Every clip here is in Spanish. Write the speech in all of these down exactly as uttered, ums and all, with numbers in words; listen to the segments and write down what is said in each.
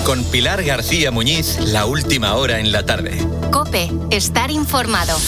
Con Pilar García Muñiz, la última hora en la tarde. COPE, estar informado.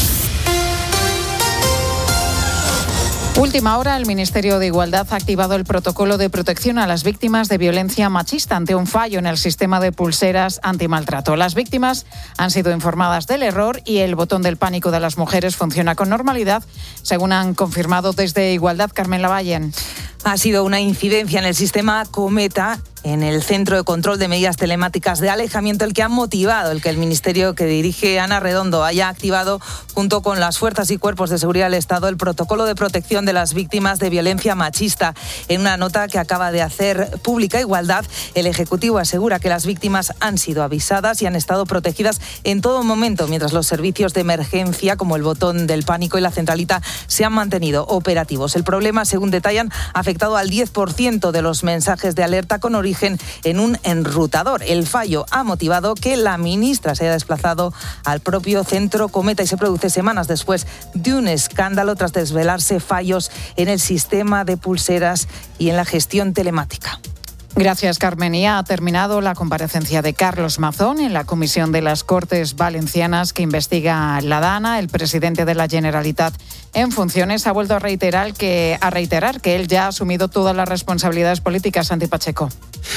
Última hora, el Ministerio de Igualdad ha activado el protocolo de protección a las víctimas de violencia machista ante un fallo en el sistema de pulseras antimaltrato. Las víctimas han sido informadas del error y el botón del pánico de las mujeres funciona con normalidad, según han confirmado desde Igualdad. Carmen Lavallen. Ha sido una incidencia en el sistema Cometa, en el Centro de Control de Medidas Telemáticas de Alejamiento, el que ha motivado el que el ministerio que dirige Ana Redondo haya activado, junto con las fuerzas y cuerpos de seguridad del Estado, el protocolo de protección de las víctimas de violencia machista. En una nota que acaba de hacer pública Igualdad, el Ejecutivo asegura que las víctimas han sido avisadas y han estado protegidas en todo momento, mientras los servicios de emergencia, como el botón del pánico y la centralita, se han mantenido operativos. El problema, según detallan, ha afectado al diez por ciento de los mensajes de alerta con origen en un enrutador. El fallo ha motivado que la ministra se haya desplazado al propio Centro Cometa y se produce semanas después de un escándalo tras desvelarse fallos en el sistema de pulseras y en la gestión telemática. Gracias, Carmen. Y ha terminado la comparecencia de Carlos Mazón en la Comisión de las Cortes Valencianas que investiga la DANA. El presidente de la Generalitat en funciones ha vuelto a reiterar que, a reiterar que él ya ha asumido todas las responsabilidades políticas. Santi Pacheco.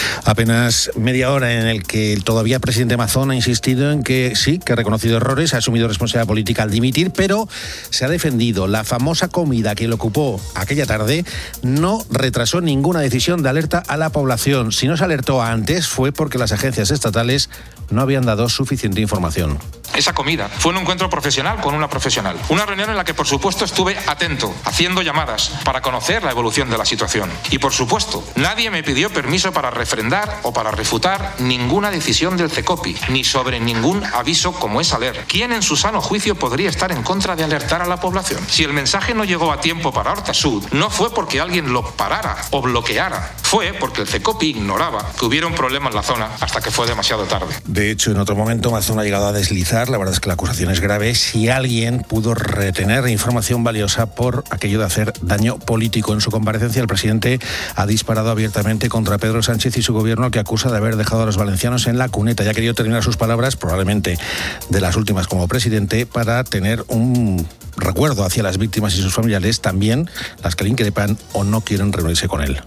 Apenas media hora en el que el todavía presidente Mazón ha insistido en que sí, que ha reconocido errores, ha asumido responsabilidad política al dimitir, pero se ha defendido. La famosa comida que le ocupó aquella tarde no retrasó ninguna decisión de alerta a la población. Si no se alertó antes fue porque las agencias estatales no habían dado suficiente información. Esa comida fue un encuentro profesional con una profesional. Una reunión en la que, por supuesto, estuve atento, haciendo llamadas para conocer la evolución de la situación. Y, por supuesto, nadie me pidió permiso para refrendar o para refutar ninguna decisión del CECOPI, ni sobre ningún aviso como es aler. ¿Quién en su sano juicio podría estar en contra de alertar a la población? Si el mensaje no llegó a tiempo para Horta Sud, no fue porque alguien lo parara o bloqueara. Fue porque el CECOPI ignoraba que hubiera un problema en la zona hasta que fue demasiado tarde. De hecho, en otro momento Mazón ha llegado a deslizar. La verdad es que la acusación es grave. Si alguien pudo retener información valiosa por aquello de hacer daño político. En su comparecencia, el presidente ha disparado abiertamente contra Pedro Sánchez y su gobierno, que acusa de haber dejado a los valencianos en la cuneta. Ya ha querido terminar sus palabras, probablemente de las últimas como presidente, para tener un recuerdo hacia las víctimas y sus familiares, también las que le increpan o no quieren reunirse con él.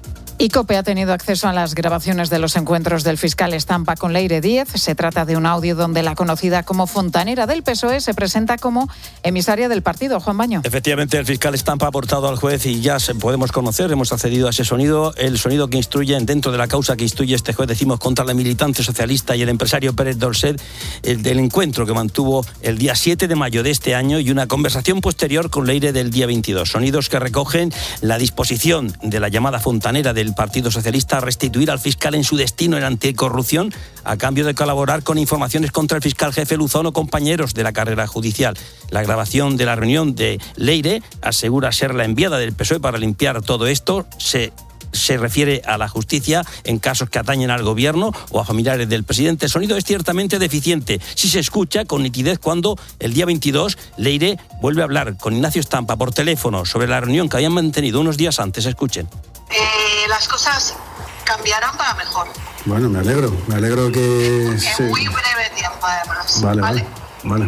Y COPE ha tenido acceso a las grabaciones de los encuentros del fiscal Estampa con Leire Díez. Se trata de un audio donde la conocida como fontanera del P S O E se presenta como emisaria del partido. Juan Baño. Efectivamente, el fiscal Estampa ha aportado al juez y ya podemos conocer, hemos accedido a ese sonido, el sonido que instruye dentro de la causa que instruye este juez, decimos, contra la militante socialista y el empresario Pérez Dolcet, el del encuentro que mantuvo el día siete de mayo de este año y una conversación posterior con Leire del día veintidós. Sonidos que recogen la disposición de la llamada fontanera del Partido Socialista a restituir al fiscal en su destino en anticorrupción a cambio de colaborar con informaciones contra el fiscal jefe Luzón o compañeros de la carrera judicial. La grabación de la reunión de Leire asegura ser la enviada del P S O E para limpiar todo esto. Se se refiere a la justicia en casos que atañen al gobierno o a familiares del presidente. El sonido es ciertamente deficiente. Sí se escucha con nitidez cuando el día veintidós Leire vuelve a hablar con Ignacio Estampa por teléfono sobre la reunión que habían mantenido unos días antes. Escuchen. Eh, las cosas cambiarán para mejor. Bueno, me alegro, me alegro que... En sí. muy breve tiempo, además. Vale, vale, vale.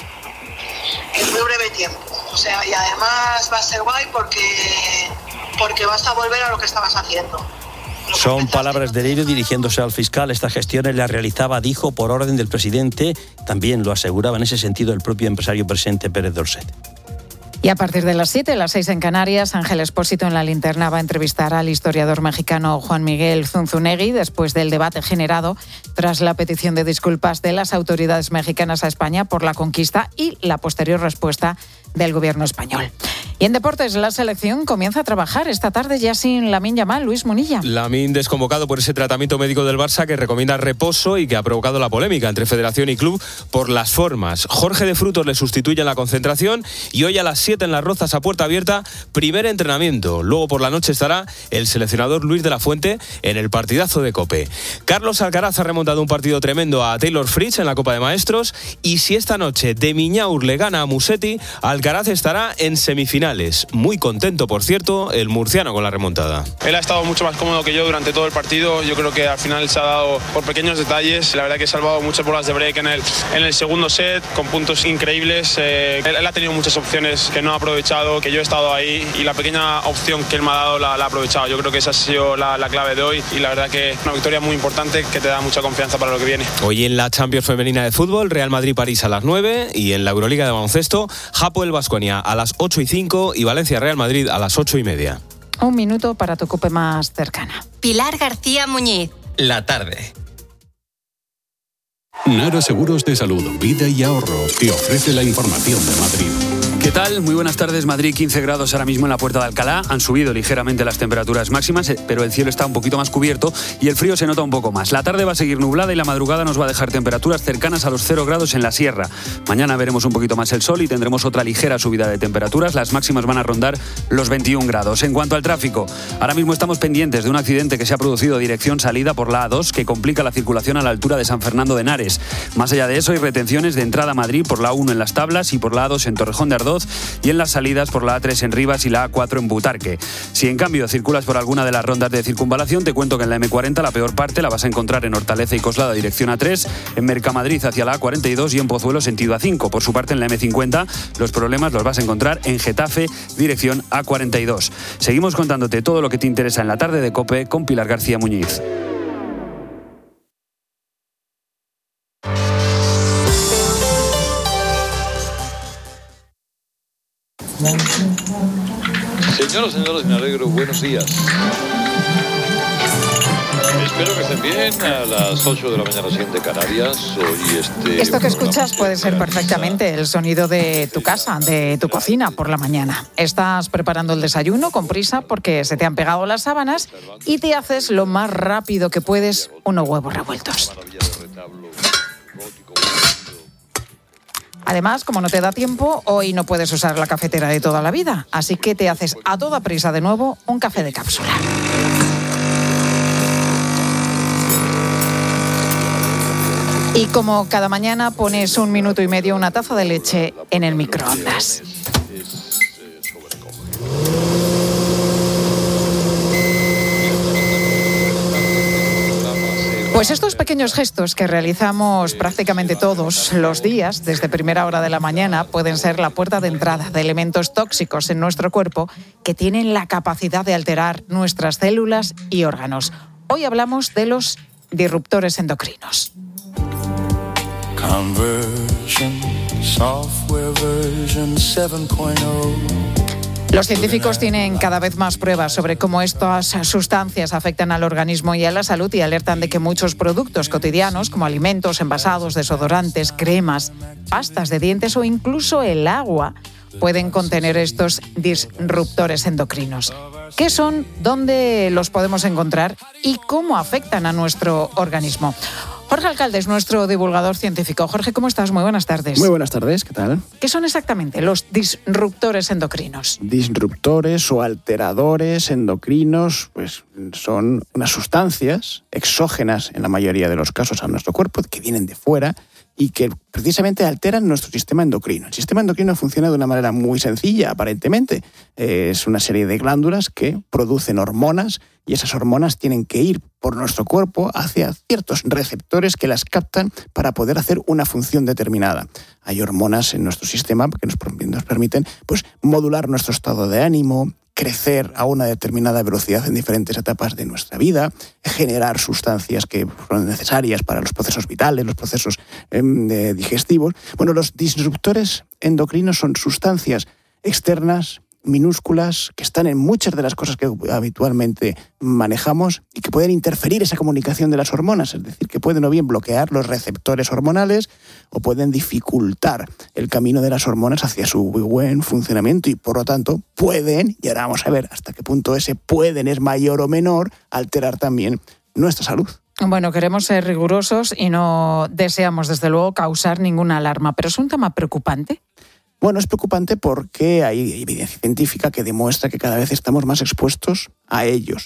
En muy breve tiempo. O sea, y además va a ser guay porque, porque vas a volver a lo que estabas haciendo. Son palabras de Leire dirigiéndose al fiscal. Estas gestiones las realizaba, dijo, por orden del presidente. También lo aseguraba en ese sentido el propio empresario presidente Pérez Dolcet. Y a partir de las siete, las seis en Canarias, Ángel Expósito en La Linterna va a entrevistar al historiador mexicano Juan Miguel Zunzunegui después del debate generado tras la petición de disculpas de las autoridades mexicanas a España por la conquista y la posterior respuesta del gobierno español. Y en deportes, la selección comienza a trabajar esta tarde ya sin Lamine Yamal. Luis Munilla. Lamine desconvocado por ese tratamiento médico del Barça que recomienda reposo y que ha provocado la polémica entre federación y club por las formas. Jorge de Frutos le sustituye en la concentración y hoy a las siete en Las Rozas a puerta abierta, primer entrenamiento. Luego por la noche estará el seleccionador Luis de la Fuente en el partidazo de COPE. Carlos Alcaraz ha remontado un partido tremendo a Taylor Fritz en la Copa de Maestros y si esta noche de Miñaur le gana a Musetti, Alcaraz Alcaraz estará en semifinales. Muy contento, por cierto, el murciano con la remontada. Él ha estado mucho más cómodo que yo durante todo el partido. Yo creo que al final se ha dado por pequeños detalles. La verdad que he salvado muchas bolas de break en el, en el segundo set, con puntos increíbles. Eh, él, él ha tenido muchas opciones que no ha aprovechado, que yo he estado ahí y la pequeña opción que él me ha dado la, la ha aprovechado. Yo creo que esa ha sido la, la clave de hoy y la verdad que una victoria muy importante que te da mucha confianza para lo que viene. Hoy en la Champions Femenina de Fútbol, Real Madrid-París a las nueve y en la Euroliga de baloncesto, Hapoel-Baskonia a las ocho y cinco y Valencia-Real Madrid a las ocho y media. Un minuto para tu cope más cercana. Pilar García Muñiz. La tarde. Nara Seguros de Salud, Vida y Ahorro te ofrece la información de Madrid. ¿Qué tal? Muy buenas tardes. Madrid, quince grados ahora mismo en la Puerta de Alcalá. Han subido ligeramente las temperaturas máximas, pero el cielo está un poquito más cubierto y el frío se nota un poco más. La tarde va a seguir nublada y la madrugada nos va a dejar temperaturas cercanas a los cero grados en la sierra. Mañana veremos un poquito más el sol y tendremos otra ligera subida de temperaturas. Las máximas van a rondar los veintiún grados. En cuanto al tráfico, ahora mismo estamos pendientes de un accidente que se ha producido dirección salida por la A dos que complica la circulación a la altura de San Fernando de Henares. Más allá de eso, hay retenciones de entrada a Madrid por la A uno en Las Tablas y por la A dos en Torrejón de Ardoz y en las salidas por la A tres en Rivas y la A cuatro en Butarque. Si en cambio circulas por alguna de las rondas de circunvalación, te cuento que en la eme cuarenta la peor parte la vas a encontrar en Hortaleza y Coslada dirección A tres, en Mercamadrid hacia la A cuarenta y dos y en Pozuelo sentido A cinco. Por su parte en la eme cincuenta los problemas los vas a encontrar en Getafe dirección A cuarenta y dos. Seguimos contándote todo lo que te interesa en la tarde de COPE con Pilar García Muñiz. Señoras, señores, me alegro. Buenos días. Espero que estén bien a las ocho de la mañana siguiente Canarias. Hoy este Esto que escuchas puede ser perfectamente el sonido de tu casa, de tu cocina por la mañana. Estás preparando el desayuno con prisa porque se te han pegado las sábanas y te haces lo más rápido que puedes unos huevos revueltos. Además, como no te da tiempo, hoy no puedes usar la cafetera de toda la vida, así que te haces a toda prisa de nuevo un café de cápsula. Y como cada mañana pones un minuto y medio una taza de leche en el microondas. Pues estos pequeños gestos que realizamos prácticamente todos los días, desde primera hora de la mañana, pueden ser la puerta de entrada de elementos tóxicos en nuestro cuerpo que tienen la capacidad de alterar nuestras células y órganos. Hoy hablamos de los disruptores endocrinos. Conversion, software version siete punto cero. Los científicos tienen cada vez más pruebas sobre cómo estas sustancias afectan al organismo y a la salud y alertan de que muchos productos cotidianos, como alimentos, envasados, desodorantes, cremas, pastas de dientes o incluso el agua, pueden contener estos disruptores endocrinos. ¿Qué son? ¿Dónde los podemos encontrar? ¿Y cómo afectan a nuestro organismo? Jorge Alcalde es nuestro divulgador científico. Jorge, ¿cómo estás? Muy buenas tardes. Muy buenas tardes, ¿qué tal? ¿Qué son exactamente los disruptores endocrinos? Disruptores o alteradores endocrinos, pues son unas sustancias exógenas en la mayoría de los casos a nuestro cuerpo, que vienen de fuera y que precisamente alteran nuestro sistema endocrino. El sistema endocrino funciona de una manera muy sencilla, aparentemente. Es una serie de glándulas que producen hormonas y esas hormonas tienen que ir por nuestro cuerpo hacia ciertos receptores que las captan para poder hacer una función determinada. Hay hormonas en nuestro sistema que nos, nos permiten pues, modular nuestro estado de ánimo, crecer a una determinada velocidad en diferentes etapas de nuestra vida, generar sustancias que son necesarias para los procesos vitales, los procesos eh, digestivos. Bueno, los disruptores endocrinos son sustancias externas, minúsculas, que están en muchas de las cosas que habitualmente manejamos y que pueden interferir esa comunicación de las hormonas, es decir, que pueden o bien bloquear los receptores hormonales o pueden dificultar el camino de las hormonas hacia su buen funcionamiento y, por lo tanto, pueden, y ahora vamos a ver hasta qué punto ese pueden es mayor o menor, alterar también nuestra salud. Bueno, queremos ser rigurosos y no deseamos, desde luego, causar ninguna alarma, pero es un tema preocupante. Bueno, es preocupante porque hay evidencia científica que demuestra que cada vez estamos más expuestos a ellos.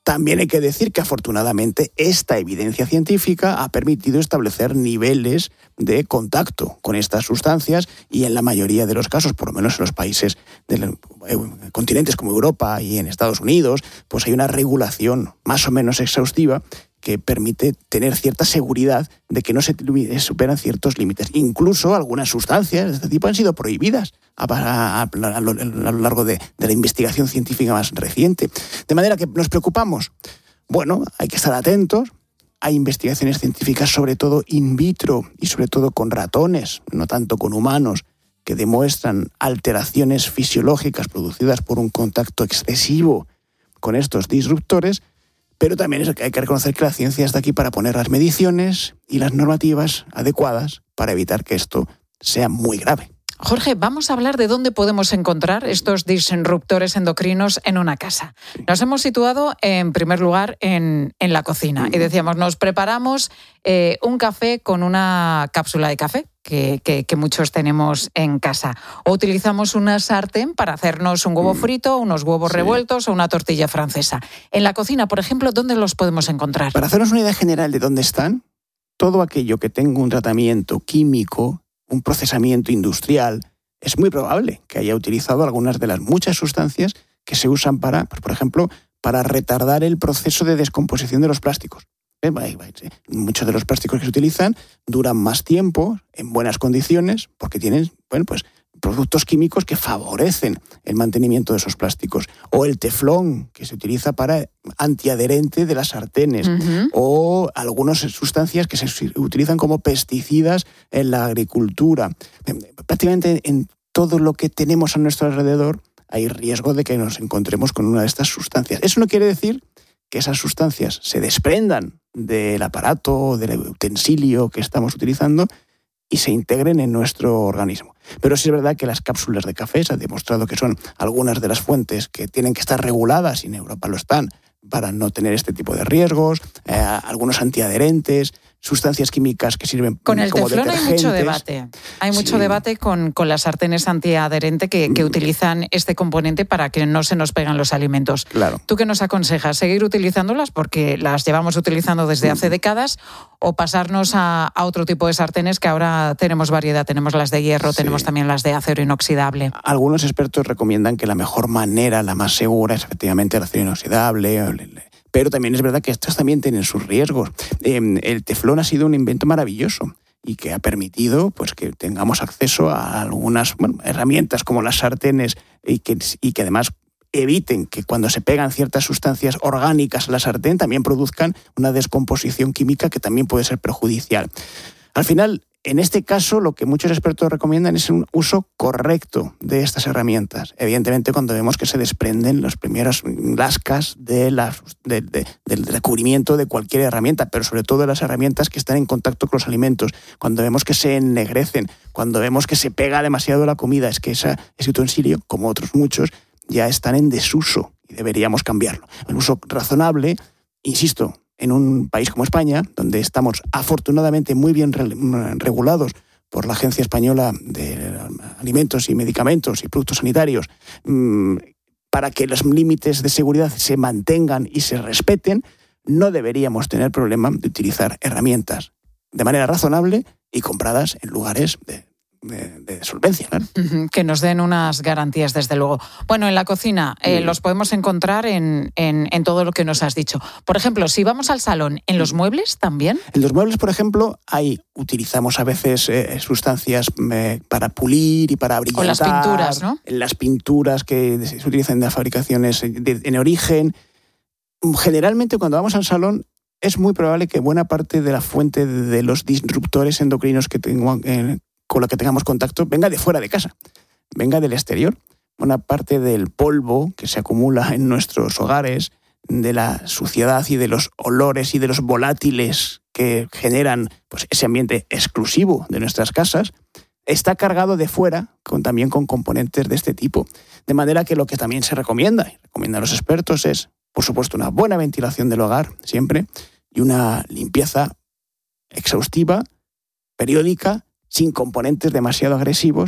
También hay que decir que afortunadamente esta evidencia científica ha permitido establecer niveles de contacto con estas sustancias y en la mayoría de los casos, por lo menos en los países del continentes como Europa y en Estados Unidos, pues hay una regulación más o menos exhaustiva que permite tener cierta seguridad de que no se superan ciertos límites. Incluso algunas sustancias de este tipo han sido prohibidas a, a, a, a lo, a lo largo de, de la investigación científica más reciente. De manera que nos preocupamos. Bueno, hay que estar atentos. Hay investigaciones científicas, sobre todo in vitro y sobre todo con ratones, no tanto con humanos, que demuestran alteraciones fisiológicas producidas por un contacto excesivo con estos disruptores. Pero también es que hay que reconocer que la ciencia está aquí para poner las mediciones y las normativas adecuadas para evitar que esto sea muy grave. Jorge, vamos a hablar de dónde podemos encontrar estos disruptores endocrinos en una casa. Nos hemos situado, en primer lugar, en, en la cocina. Y decíamos, nos preparamos eh, un café con una cápsula de café, que, que, que muchos tenemos en casa. O utilizamos una sartén para hacernos un huevo frito, unos huevos sí. revueltos o una tortilla francesa. En la cocina, por ejemplo, ¿dónde los podemos encontrar? Para hacernos una idea general de dónde están, todo aquello que tenga un tratamiento químico, un procesamiento industrial, es muy probable que haya utilizado algunas de las muchas sustancias que se usan para, pues, por ejemplo, para retardar el proceso de descomposición de los plásticos. ¿Eh? Muchos de los plásticos que se utilizan duran más tiempo, en buenas condiciones, porque tienen, bueno, pues, productos químicos que favorecen el mantenimiento de esos plásticos. O el teflón, que se utiliza para antiadherente de las sartenes. Uh-huh. O algunas sustancias que se utilizan como pesticidas en la agricultura. Prácticamente en todo lo que tenemos a nuestro alrededor hay riesgo de que nos encontremos con una de estas sustancias. Eso no quiere decir que esas sustancias se desprendan del aparato, del utensilio que estamos utilizando y se integren en nuestro organismo. Pero sí es verdad que las cápsulas de café se ha demostrado que son algunas de las fuentes que tienen que estar reguladas, y en Europa lo están, para no tener este tipo de riesgos, eh, algunos antiadherentes, sustancias químicas que sirven con el como teflón detergentes. Hay mucho debate. Hay mucho sí. debate con, con las sartenes antiadherente que, que utilizan este componente para que no se nos pegan los alimentos. Claro. ¿Tú qué nos aconsejas? ¿Seguir utilizándolas porque las llevamos utilizando desde hace décadas o pasarnos a, a otro tipo de sartenes que ahora tenemos variedad? Tenemos las de hierro, sí. tenemos también las de acero inoxidable. Algunos expertos recomiendan que la mejor manera, la más segura, es efectivamente el acero inoxidable. Pero también es verdad que estas también tienen sus riesgos. Eh, el teflón ha sido un invento maravilloso y que ha permitido, pues, que tengamos acceso a algunas, bueno, herramientas como las sartenes y que, y que además eviten que cuando se pegan ciertas sustancias orgánicas a la sartén también produzcan una descomposición química que también puede ser perjudicial. Al final, en este caso, lo que muchos expertos recomiendan es un uso correcto de estas herramientas. Evidentemente, cuando vemos que se desprenden las primeras lascas de la, de, de, del recubrimiento de cualquier herramienta, pero sobre todo de las herramientas que están en contacto con los alimentos, cuando vemos que se ennegrecen, cuando vemos que se pega demasiado la comida, es que esa, ese utensilio, como otros muchos, ya están en desuso y deberíamos cambiarlo. El uso razonable, insisto, en un país como España, donde estamos afortunadamente muy bien re- regulados por la Agencia Española de Alimentos y Medicamentos y Productos Sanitarios, mmm, para que los límites de seguridad se mantengan y se respeten, no deberíamos tener problema de utilizar herramientas de manera razonable y compradas en lugares de De, de solvencia, ¿no? Que nos den unas garantías, desde luego. Bueno, en la cocina eh, los podemos encontrar en, en, en todo lo que nos has dicho. Por ejemplo, si vamos al salón, ¿en los muebles también? En los muebles, por ejemplo, hay, utilizamos a veces eh, sustancias eh, para pulir y para brillantar. O las pinturas, ¿no? Las pinturas que se utilizan en las fabricaciones de, en origen. Generalmente, cuando vamos al salón, es muy probable que buena parte de la fuente de los disruptores endocrinos que tengo eh, con la que tengamos contacto venga de fuera de casa, venga del exterior. Una parte del polvo que se acumula en nuestros hogares, de la suciedad y de los olores y de los volátiles que generan, pues, ese ambiente exclusivo de nuestras casas, está cargado de fuera con, también con componentes de este tipo. De manera que lo que también se recomienda, y recomiendan los expertos, es, por supuesto, una buena ventilación del hogar, siempre, y una limpieza exhaustiva, periódica, sin componentes demasiado agresivos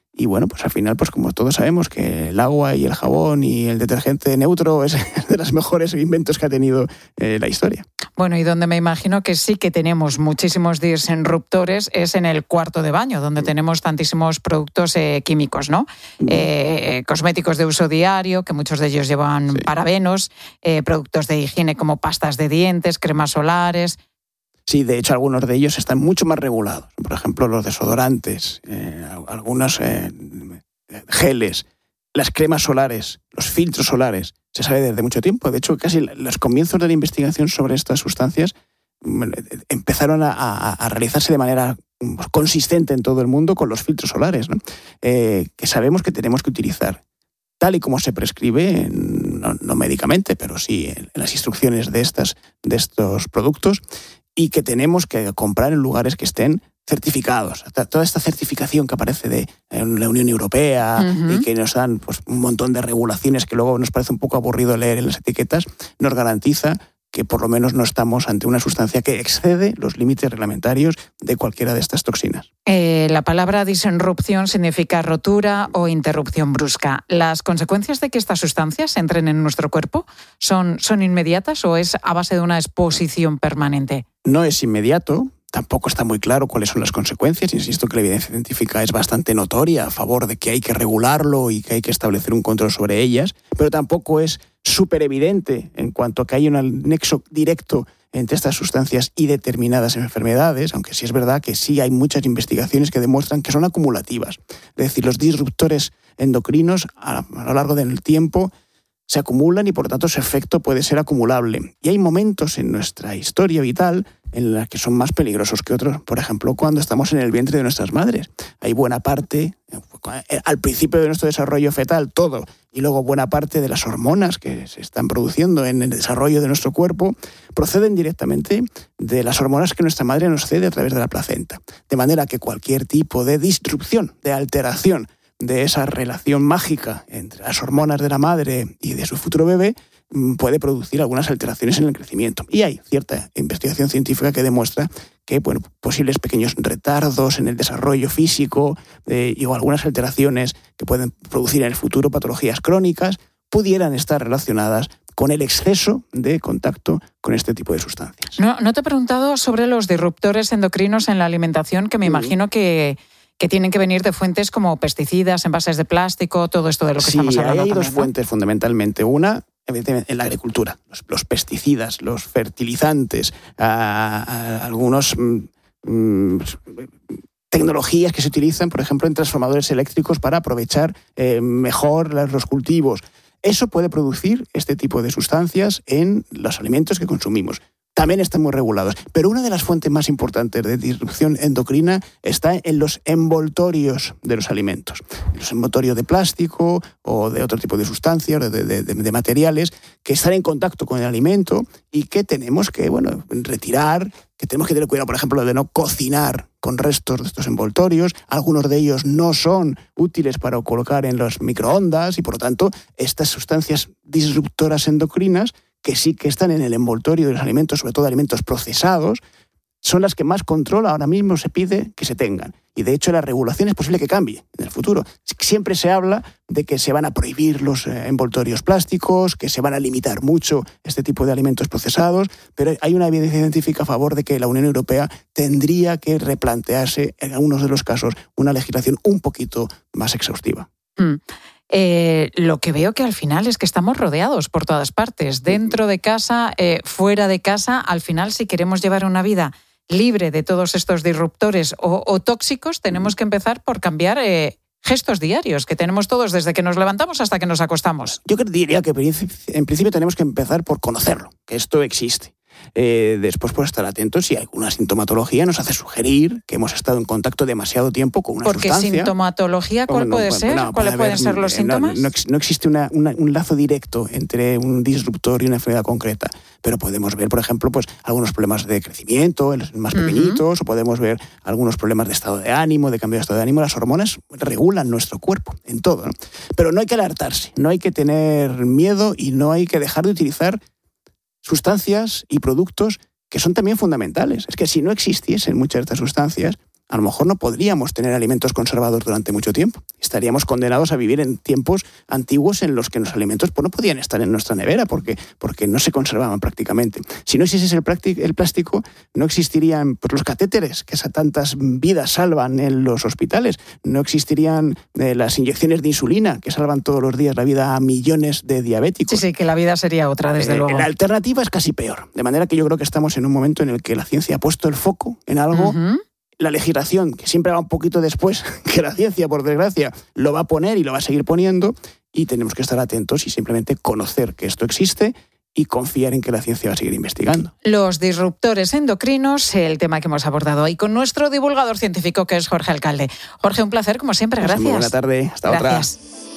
Y bueno, pues al final, pues como todos sabemos que el agua y el jabón y el detergente neutro es de los mejores inventos que ha tenido eh, la historia. Bueno, y donde me imagino que sí que tenemos muchísimos disruptores es en el cuarto de baño, donde tenemos tantísimos productos eh, químicos, ¿no? Eh, cosméticos de uso diario, que muchos de ellos llevan sí. parabenos, eh, productos de higiene como pastas de dientes, cremas solares. Sí, de hecho, algunos de ellos están mucho más regulados. Por ejemplo, los desodorantes, eh, algunos eh, geles, las cremas solares, los filtros solares. Se sabe desde mucho tiempo. De hecho, casi los comienzos de la investigación sobre estas sustancias empezaron a, a, a realizarse de manera consistente en todo el mundo con los filtros solares, ¿no? Eh, que sabemos que tenemos que utilizar tal y como se prescribe, no, no médicamente, pero sí en las instrucciones de, estas, de estos productos, y que tenemos que comprar en lugares que estén certificados. Toda esta certificación que aparece de la Unión Europea uh-huh. y que nos dan pues, un montón de regulaciones que luego nos parece un poco aburrido leer en las etiquetas, nos garantiza que por lo menos no estamos ante una sustancia que excede los límites reglamentarios de cualquiera de estas toxinas. Eh, la palabra disrupción significa rotura o interrupción brusca. ¿Las consecuencias de que estas sustancias entren en nuestro cuerpo son, son inmediatas o es a base de una exposición permanente? No es inmediato. Tampoco está muy claro cuáles son las consecuencias. Insisto que la evidencia científica es bastante notoria a favor de que hay que regularlo y que hay que establecer un control sobre ellas, pero tampoco es súper evidente en cuanto a que hay un nexo directo entre estas sustancias y determinadas enfermedades, aunque sí es verdad que sí hay muchas investigaciones que demuestran que son acumulativas. Es decir, los disruptores endocrinos a lo largo del tiempo se acumulan y por tanto su efecto puede ser acumulable. Y hay momentos en nuestra historia vital en los que son más peligrosos que otros. Por ejemplo, cuando estamos en el vientre de nuestras madres. Hay buena parte, al principio de nuestro desarrollo fetal, todo, y luego buena parte de las hormonas que se están produciendo en el desarrollo de nuestro cuerpo proceden directamente de las hormonas que nuestra madre nos cede a través de la placenta. De manera que cualquier tipo de disrupción, de alteración de esa relación mágica entre las hormonas de la madre y de su futuro bebé puede producir algunas alteraciones en el crecimiento. Y hay cierta investigación científica que demuestra que bueno, posibles pequeños retardos en el desarrollo físico eh, y o algunas alteraciones que pueden producir en el futuro patologías crónicas pudieran estar relacionadas con el exceso de contacto con este tipo de sustancias. No, no te he preguntado sobre los disruptores endocrinos en la alimentación, que me mm. imagino que... que tienen que venir de fuentes como pesticidas, envases de plástico, todo esto de lo que sí, estamos hablando. Sí, hay también, dos ¿no? fuentes fundamentalmente. Una, evidentemente, en la agricultura. Los, los pesticidas, los fertilizantes, a, a, algunos mm, tecnologías que se utilizan, por ejemplo, en transformadores eléctricos para aprovechar eh, mejor los cultivos. Eso puede producir este tipo de sustancias en los alimentos que consumimos. También están muy regulados. Pero una de las fuentes más importantes de disrupción endocrina está en los envoltorios de los alimentos. Los envoltorios de plástico o de otro tipo de sustancias, de, de, de, de materiales, que están en contacto con el alimento y que tenemos que bueno, retirar, que tenemos que tener cuidado, por ejemplo, de no cocinar con restos de estos envoltorios. Algunos de ellos no son útiles para colocar en los microondas y, por lo tanto, estas sustancias disruptoras endocrinas que sí que están en el envoltorio de los alimentos, sobre todo alimentos procesados, son las que más control ahora mismo se pide que se tengan. Y de hecho la regulación es posible que cambie en el futuro. Siempre se habla de que se van a prohibir los envoltorios plásticos, que se van a limitar mucho este tipo de alimentos procesados, pero hay una evidencia científica a favor de que la Unión Europea tendría que replantearse en algunos de los casos una legislación un poquito más exhaustiva. Mm. Eh, lo que veo que al final es que estamos rodeados por todas partes, dentro de casa, eh, fuera de casa. Al final, si queremos llevar una vida libre de todos estos disruptores o, o tóxicos, tenemos que empezar por cambiar eh, gestos diarios que tenemos todos desde que nos levantamos hasta que nos acostamos. Yo diría que en principio tenemos que empezar por conocerlo, que esto existe. Eh, después, por estar atentos si alguna sintomatología nos hace sugerir que hemos estado en contacto demasiado tiempo con una Porque sustancia. Porque sintomatología, ¿cuál no, puede no, ser? No, ¿Cuáles pueden haber, ser los síntomas? No, no, no existe una, una, un lazo directo entre un disruptor y una enfermedad concreta, pero podemos ver, por ejemplo, pues algunos problemas de crecimiento en los más pequeñitos, uh-huh. o podemos ver algunos problemas de estado de ánimo, de cambio de estado de ánimo. Las hormonas regulan nuestro cuerpo en todo, ¿no? Pero no hay que alertarse, no hay que tener miedo y no hay que dejar de utilizar sustancias y productos que son también fundamentales. Es que si no existiesen muchas de estas sustancias, a lo mejor no podríamos tener alimentos conservados durante mucho tiempo. Estaríamos condenados a vivir en tiempos antiguos en los que los alimentos pues, no podían estar en nuestra nevera porque, porque no se conservaban prácticamente. Si no existiese el, el plástico, no existirían pues, los catéteres que tantas vidas salvan en los hospitales, no existirían eh, las inyecciones de insulina que salvan todos los días la vida a millones de diabéticos. Sí, sí, que la vida sería otra, desde eh, luego. La alternativa es casi peor. De manera que yo creo que estamos en un momento en el que la ciencia ha puesto el foco en algo. Uh-huh. La legislación, que siempre va un poquito después que la ciencia, por desgracia, lo va a poner y lo va a seguir poniendo, y tenemos que estar atentos y simplemente conocer que esto existe y confiar en que la ciencia va a seguir investigando. Los disruptores endocrinos, el tema que hemos abordado hoy con nuestro divulgador científico, que es Jorge Alcalde. Jorge, un placer, como siempre, gracias. Muy buena tarde, hasta gracias.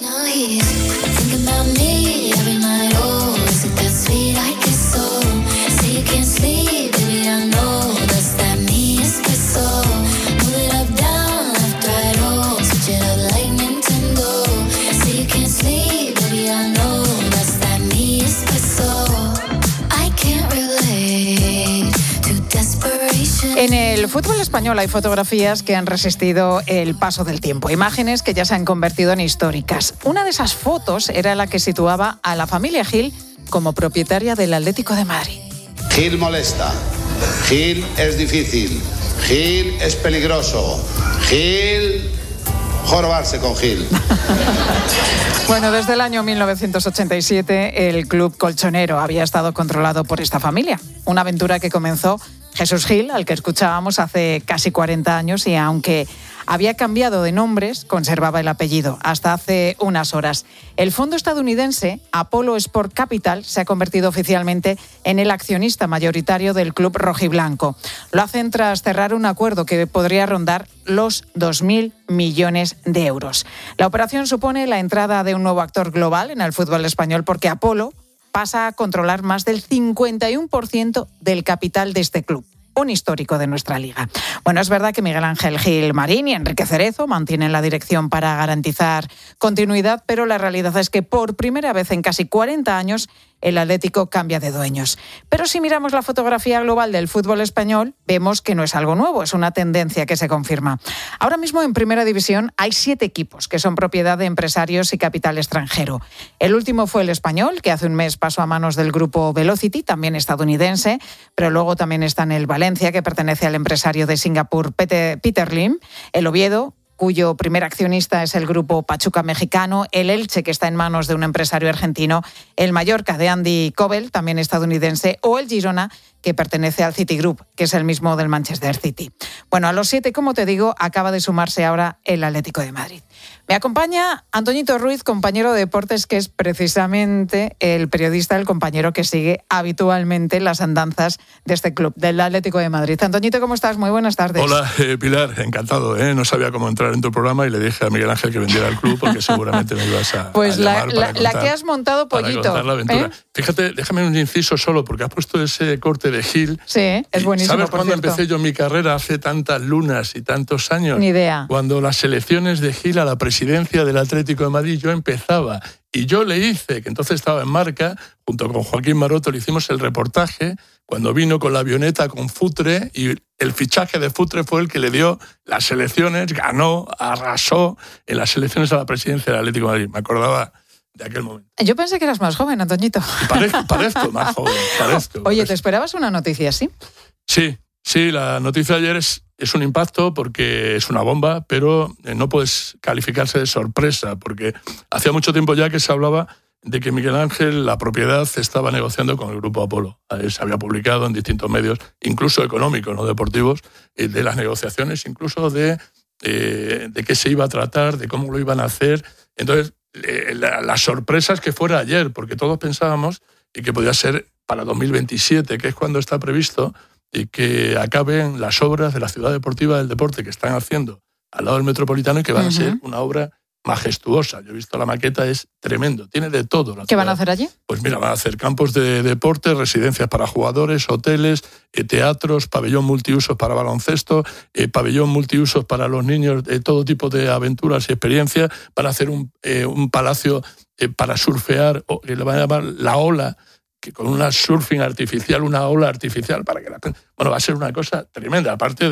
En el fútbol español hay fotografías que han resistido el paso del tiempo, imágenes que ya se han convertido en históricas. Una de esas fotos era la que situaba a la familia Gil como propietaria del Atlético de Madrid. Gil molesta, Gil es difícil, Gil es peligroso, Gil... jorobarse con Gil. Bueno, desde el año mil novecientos ochenta y siete el club colchonero había estado controlado por esta familia. Una aventura que comenzó Jesús Gil, al que escuchábamos hace casi cuarenta años, y aunque había cambiado de nombres, conservaba el apellido hasta hace unas horas. El fondo estadounidense Apollo Sport Capital se ha convertido oficialmente en el accionista mayoritario del club rojiblanco. Lo hacen tras cerrar un acuerdo que podría rondar los dos mil millones de euros. La operación supone la entrada de un nuevo actor global en el fútbol español, porque Apollo pasa a controlar más del cincuenta y uno por ciento del capital de este club, un histórico de nuestra liga. Bueno, es verdad que Miguel Ángel Gil Marín y Enrique Cerezo mantienen la dirección para garantizar continuidad, pero la realidad es que por primera vez en casi cuarenta años el Atlético cambia de dueños. Pero si miramos la fotografía global del fútbol español, vemos que no es algo nuevo, es una tendencia que se confirma. Ahora mismo en Primera División hay siete equipos que son propiedad de empresarios y capital extranjero. El último fue el Español, que hace un mes pasó a manos del grupo Velocity, también estadounidense, pero luego también está en el Valencia, que pertenece al empresario de Singapur Peter, Peter Lim, el Oviedo, cuyo primer accionista es el grupo Pachuca mexicano, el Elche, que está en manos de un empresario argentino, el Mallorca de Andy Cobel, también estadounidense, o el Girona, que pertenece al Citigroup, que es el mismo del Manchester City. Bueno, a los siete, como te digo, acaba de sumarse ahora el Atlético de Madrid. Me acompaña Antoñito Ruiz, compañero de deportes, que es precisamente el periodista, el compañero que sigue habitualmente las andanzas de este club, del Atlético de Madrid. Antoñito, ¿cómo estás? Muy buenas tardes. Hola, eh, Pilar, encantado. ¿eh? No sabía cómo entrar en tu programa y le dije a Miguel Ángel que vendiera el club porque seguramente me ibas a Pues a la, para la, contar, la que has montado, Pollito. Para contar la aventura. ¿Eh? Fíjate, déjame un inciso solo, porque has puesto ese corte de Gil. Sí, es buenísimo. ¿Sabes por cuándo cierto. empecé yo mi carrera hace tantas lunas y tantos años? Ni idea. Cuando las elecciones de Gil a la presidencia del Atlético de Madrid yo empezaba. Y yo le hice, que entonces estaba en Marca, junto con Joaquín Maroto, le hicimos el reportaje cuando vino con la avioneta con Futre, y el fichaje de Futre fue el que le dio las elecciones, ganó, arrasó en las elecciones a la presidencia del Atlético de Madrid. Me acordaba de aquel momento. Yo pensé que eras más joven, Antoñito. Parezco, parezco más joven, parezco. Oye, parezco. ¿te esperabas una noticia así? Sí, sí, la noticia de ayer es, es un impacto porque es una bomba, pero no puedes calificarse de sorpresa, porque hacía mucho tiempo ya que se hablaba de que Miguel Ángel, la propiedad, estaba negociando con el Grupo Apolo. Se había publicado en distintos medios, incluso económicos, no deportivos, de las negociaciones, incluso de, eh, de qué se iba a tratar, de cómo lo iban a hacer. Entonces, eh, la, la sorpresa es que fuera ayer, porque todos pensábamos y que podía ser para dos mil veintisiete, que es cuando está previsto, y que acaben las obras de la Ciudad Deportiva del Deporte que están haciendo al lado del Metropolitano y que van uh-huh. a ser una obra majestuosa. Yo he visto la maqueta, es tremendo, tiene de todo. La ¿Qué van a hacer allí? Pues mira, van a hacer campos de deporte, residencias para jugadores, hoteles, eh, teatros, pabellón multiusos para baloncesto, eh, pabellón multiusos para los niños, eh, todo tipo de aventuras y experiencias. Van a hacer un, eh, un palacio eh, para surfear, o, que le van a llamar La Ola, que con una surfing artificial, una ola artificial para que la... Bueno, va a ser una cosa tremenda, aparte de,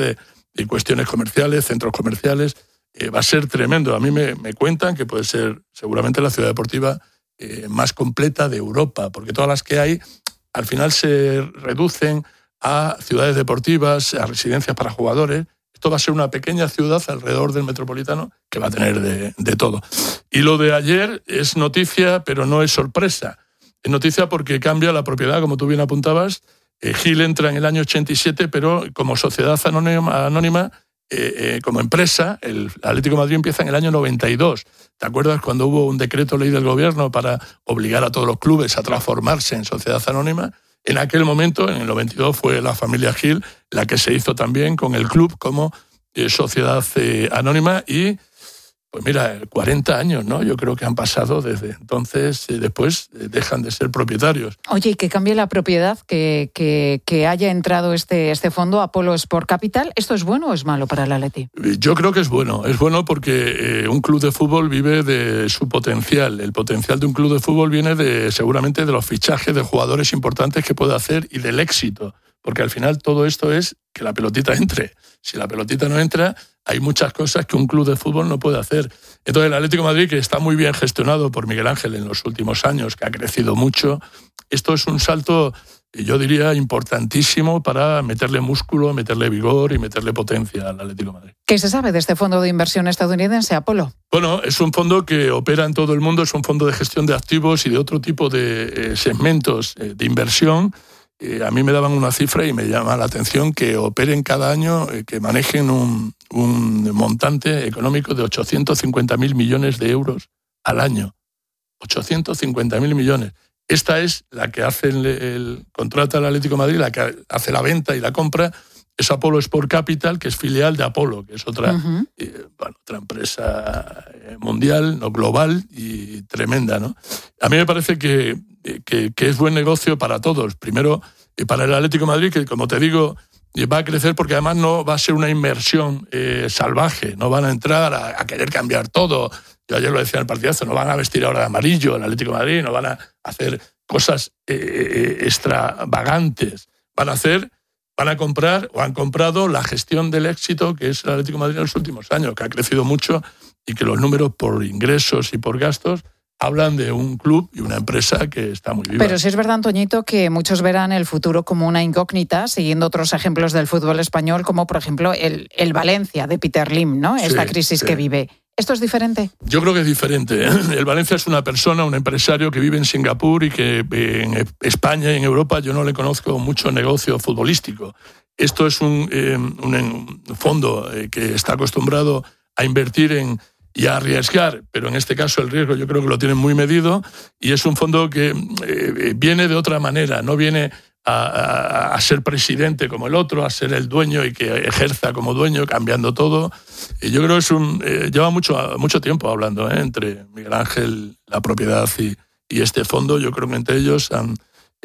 de cuestiones comerciales, centros comerciales. Eh, va a ser tremendo. A mí me, me cuentan que puede ser seguramente la ciudad deportiva eh, más completa de Europa, porque todas las que hay al final se reducen a ciudades deportivas, a residencias para jugadores. Esto va a ser una pequeña ciudad alrededor del Metropolitano que va a tener de, de todo. Y lo de ayer es noticia, pero no es sorpresa. Es noticia porque cambia la propiedad, como tú bien apuntabas. Eh, Gil entra en el año ochenta y siete, pero como sociedad anónima, anónima eh, eh, como empresa, el Atlético de Madrid empieza en el año noventa y dos. ¿Te acuerdas cuando hubo un decreto ley del gobierno para obligar a todos los clubes a transformarse en sociedad anónima? En aquel momento, en el noventa y dos, fue la familia Gil la que se hizo también con el club como eh, sociedad eh, anónima y, pues mira, cuarenta años, ¿no? Yo creo que han pasado desde entonces, eh, después eh, dejan de ser propietarios. Oye, y que cambie la propiedad, que, que, que haya entrado este, este fondo, Apollo Sport Capital, ¿esto es bueno o es malo para el Atleti? Yo creo que es bueno, es bueno porque eh, un club de fútbol vive de su potencial. El potencial de un club de fútbol viene de seguramente de los fichajes de jugadores importantes que puede hacer y del éxito, porque al final todo esto es que la pelotita entre. Si la pelotita no entra, hay muchas cosas que un club de fútbol no puede hacer. Entonces el Atlético de Madrid, que está muy bien gestionado por Miguel Ángel en los últimos años, que ha crecido mucho, esto es un salto, yo diría, importantísimo para meterle músculo, meterle vigor y meterle potencia al Atlético de Madrid. ¿Qué se sabe de este fondo de inversión estadounidense, Apolo? Bueno, es un fondo que opera en todo el mundo, es un fondo de gestión de activos y de otro tipo de eh, segmentos eh, de inversión. Eh, a mí me daban una cifra y me llama la atención que operen cada año, eh, que manejen un, un montante económico de ochocientos cincuenta mil millones de euros al año. ochocientos cincuenta mil millones. Esta es la que hace el, el contrato al Atlético de Madrid, la que hace la venta y la compra, es Apollo Sport Capital, que es filial de Apollo, que es otra, uh-huh. eh, bueno, otra empresa mundial, no global y tremenda, ¿no? A mí me parece que Que, que es buen negocio para todos. Primero, para el Atlético de Madrid, que como te digo, va a crecer porque además no va a ser una inmersión eh, salvaje. No van a entrar a, a querer cambiar todo. Yo ayer lo decía en el partidazo, no van a vestir ahora de amarillo el Atlético de Madrid, no van a hacer cosas eh, extravagantes. Van a hacer, van a comprar o han comprado la gestión del éxito que es el Atlético de Madrid en los últimos años, que ha crecido mucho y que los números por ingresos y por gastos hablan de un club y una empresa que está muy viva. Pero sí es verdad, Antoñito, que muchos verán el futuro como una incógnita, siguiendo otros ejemplos del fútbol español, como por ejemplo el, el Valencia de Peter Lim, ¿no? Sí, esta crisis sí. que vive. ¿Esto es diferente? Yo creo que es diferente. El Valencia es una persona, un empresario que vive en Singapur y que en España y en Europa yo no le conozco mucho negocio futbolístico. Esto es un, eh, un fondo que está acostumbrado a invertir en y a arriesgar, pero en este caso el riesgo yo creo que lo tienen muy medido y es un fondo que eh, viene de otra manera, no viene a, a, a ser presidente como el otro, a ser el dueño y que ejerza como dueño, cambiando todo. Y yo creo que es un, eh, lleva mucho, mucho tiempo hablando ¿eh? entre Miguel Ángel, la propiedad y, y este fondo. Yo creo que entre ellos han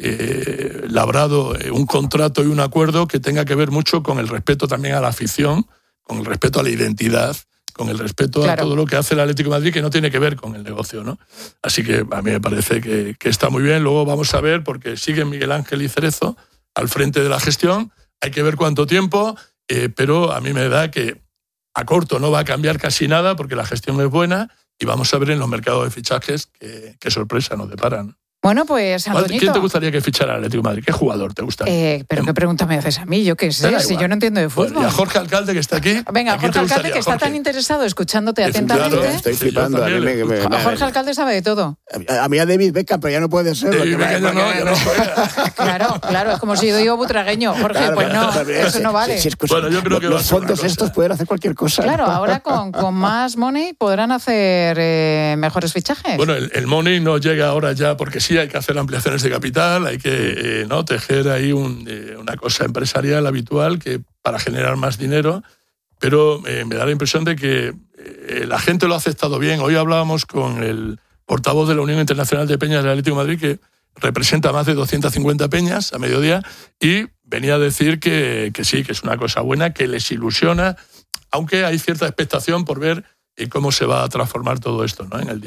eh, labrado un contrato y un acuerdo que tenga que ver mucho con el respeto también a la afición, con el respeto a la identidad, con el respeto claro. a todo lo que hace el Atlético de Madrid, que no tiene que ver con el negocio, ¿no? Así que a mí me parece que, que está muy bien. Luego vamos a ver, porque siguen Miguel Ángel y Cerezo al frente de la gestión. Hay que ver cuánto tiempo, eh, pero a mí me da que a corto no va a cambiar casi nada, porque la gestión es buena, y vamos a ver en los mercados de fichajes qué, qué sorpresa nos deparan. Bueno, pues, Antoñito. ¿Quién te gustaría que fichara al Atlético de Madrid? ¿Qué jugador te gusta? Eh, pero qué pregunta me haces a mí, yo qué sé, si yo no entiendo de fútbol. Bueno, y a Jorge Alcalde, que está aquí. Venga, Jorge Alcalde, que está Jorge? tan interesado escuchándote es atentamente. Claro, estoy flipando. A mí me, me, me, Jorge Alcalde sabe de todo. A, a mí a David Beckham, pero ya no puede ser. David Beckham ya no, ya no juega. Claro, claro, es como si yo digo butragueño. Jorge, claro, pues no, pero, eso no vale. Si, si es, bueno, yo creo que los fondos estos pueden hacer cualquier cosa. Claro, ahora con, con más money podrán hacer eh, mejores fichajes. Bueno, el, el money no llega ahora ya, porque sí hay que hacer ampliaciones de capital, hay que eh, no tejer ahí un, eh, una cosa empresarial habitual que para generar más dinero, pero eh, me da la impresión de que eh, la gente lo ha aceptado bien. Hoy hablábamos con el portavoz de la Unión Internacional de Peñas del Atlético de Madrid, que representa más de doscientas cincuenta peñas a mediodía, y venía a decir que, que sí, que es una cosa buena, que les ilusiona, aunque hay cierta expectación por ver eh, cómo se va a transformar todo esto, ¿no?, en el día a día.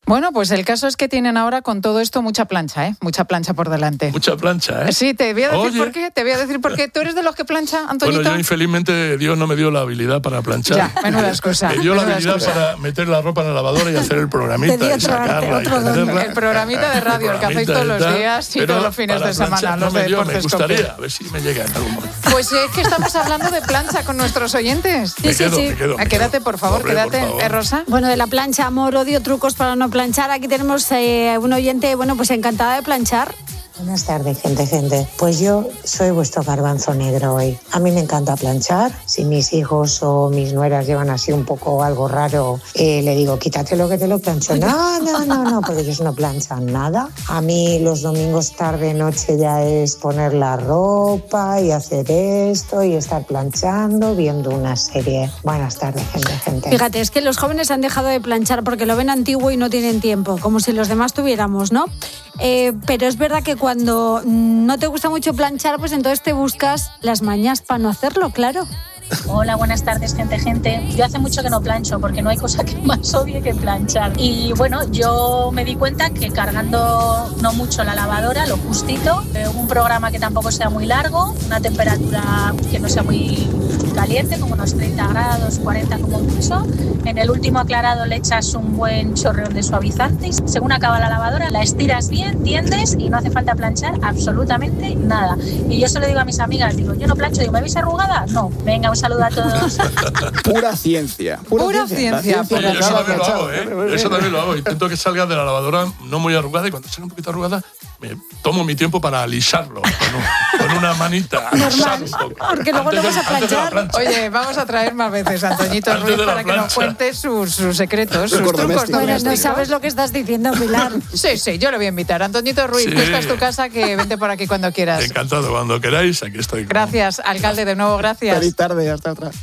Bueno, pues el caso es que tienen ahora con todo esto mucha plancha, ¿eh? Mucha plancha por delante. Mucha plancha, ¿eh? Sí, te voy a decir Oye. por qué. Te voy a decir por qué. ¿Tú eres de los que plancha, Antoñito? Bueno, yo infelizmente Dios no me dio la habilidad para planchar. Ya, menuda excusa. Me dio la menuda habilidad excusa. para meter la ropa en la lavadora y hacer el programita Te dio y sacarla y otro don. tenerla. El programita de radio, el que hacéis programita todos y los tal, días y pero todos los fines para de semana, planchar no los me de dio, me Deportes gustaría, Cope. a ver si me llega en algún momento. Pues es que estamos hablando de plancha con nuestros oyentes. Me quedo, me quedo, me Quédate, por favor, Hombre, quédate, por favor. ¿eh, Rosa? Bueno, de la plancha, amor, odio, trucos para no planchar. Aquí tenemos eh, un oyente, bueno, pues encantada de planchar. Buenas tardes, gente, gente. Pues yo soy vuestro garbanzo negro hoy. A mí me encanta planchar. Si mis hijos o mis nueras llevan así un poco algo raro, eh, le digo, quítate lo que te lo plancho. No, no, no, no, porque ellos no planchan nada. A mí los domingos tarde, noche ya es poner la ropa y hacer esto y estar planchando, viendo una serie. Buenas tardes, gente, gente. Fíjate, es que los jóvenes han dejado de planchar porque lo ven antiguo y no tienen tiempo, como si los demás tuviéramos, ¿no? Eh, pero es verdad que cuando no te gusta mucho planchar, pues entonces te buscas las mañas para no hacerlo, claro. Hola, buenas tardes, gente, gente. Yo hace mucho que no plancho porque no hay cosa que más odie que planchar. Y bueno, yo me di cuenta que cargando no mucho la lavadora, lo justito, eh, un programa que tampoco sea muy largo, una temperatura que no sea muy caliente, como unos treinta grados, cuarenta como mucho. En el último aclarado le echas un buen chorreón de suavizante y según acaba la lavadora la estiras bien, tiendes y no hace falta planchar absolutamente nada. Y yo se lo digo a mis amigas, digo, yo no plancho, digo, ¿me veis arrugada? No. Venga, un saludo a todos. Pura ciencia. Pura, Pura ciencia. Oye, yo eso también lo hago, ¿eh? Eso también lo hago. Intento que salga de la lavadora no muy arrugada y cuando salga un poquito arrugada me tomo mi tiempo para alisarlo con, un, con una manita. Normal, porque luego Antes lo de- vas a antes de la planchar. plancha. Oye, vamos a traer más veces a Antoñito Antes Ruiz de la para que nos plancha. cuente sus, sus secretos, sus trucos Bueno, no domésticos. sabes lo que estás diciendo, Pilar. Sí, sí, yo lo voy a invitar. Antoñito Ruiz, Sí. que esta es tu casa, que vente por aquí cuando quieras. Encantado, cuando queráis, aquí estoy. Gracias, alcalde, de nuevo, gracias. Feliz tarde, hasta atrás.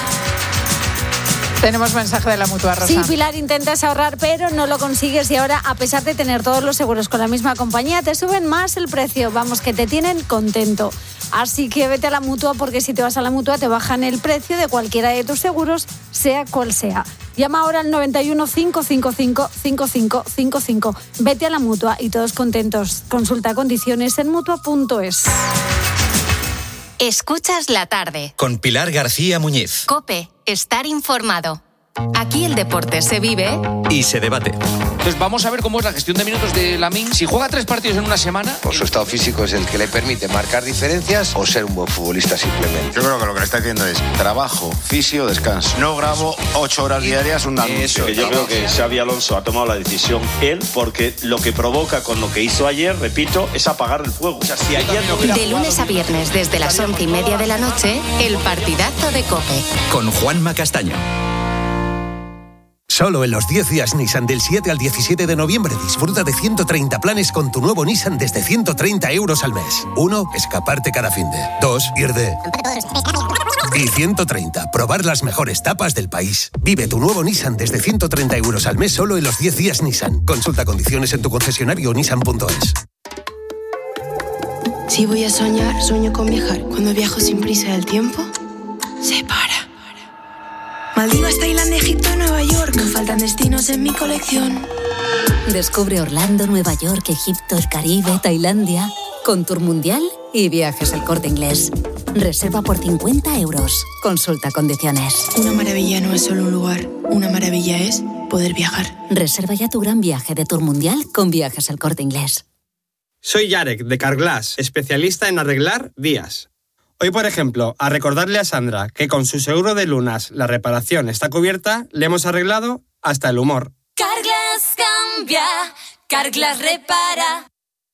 Tenemos mensaje de la Mutua, Rosa. Sí, Pilar, intentas ahorrar, pero no lo consigues y ahora, a pesar de tener todos los seguros con la misma compañía, te suben más el precio. Vamos, que te tienen contento. Así que vete a la Mutua, porque si te vas a la Mutua te bajan el precio de cualquiera de tus seguros, sea cual sea. Llama ahora al noventa y uno, cinco cinco cinco, cinco cinco cinco cinco. Vete a la Mutua y todos contentos. Consulta condiciones en mutua punto es. Escuchas la tarde. Con Pilar García Muñiz. Cope, estar informado. Aquí el deporte se vive Y se debate. Entonces vamos a ver cómo es la gestión de minutos de Lamine. Si juega tres partidos en una semana... O su estado físico es el que le permite marcar diferencias o ser un buen futbolista simplemente. Yo creo que lo que le está diciendo es trabajo, fisio, descanso. No grabo ocho horas diarias un anuncio. Que yo creo que Xabi Alonso ha tomado la decisión él, porque lo que provoca con lo que hizo ayer, repito, es apagar el fuego. O sea, si ayer no hubiera de lunes a viernes desde las once y media de la noche, el partidazo de Cope. Con Juanma Castaño. Solo en los diez días Nissan del siete al diecisiete de noviembre disfruta de ciento treinta planes con tu nuevo Nissan desde ciento treinta euros al mes. Uno, escaparte cada finde. Dos, ir de... Y ciento treinta, probar las mejores tapas del país. Vive tu nuevo Nissan desde ciento treinta euros al mes solo en los diez días Nissan. Consulta condiciones en tu concesionario nissan punto es. Si voy a soñar, sueño con viajar. Cuando viajo sin prisa del tiempo, se para. Maldivas, Tailandia, Egipto, Nueva York. No faltan destinos en mi colección. Descubre Orlando, Nueva York, Egipto, el Caribe, Tailandia, con Tour Mundial y Viajes El Corte Inglés. Reserva por cincuenta euros. Consulta condiciones. Una maravilla no es solo un lugar. Una maravilla es poder viajar. Reserva ya tu gran viaje de Tour Mundial con Viajes El Corte Inglés. Soy Yarek, de Carglass, especialista en arreglar vías. Hoy, por ejemplo, a recordarle a Sandra que con su seguro de lunas la reparación está cubierta, le hemos arreglado hasta el humor. Carglass cambia, Carglass repara.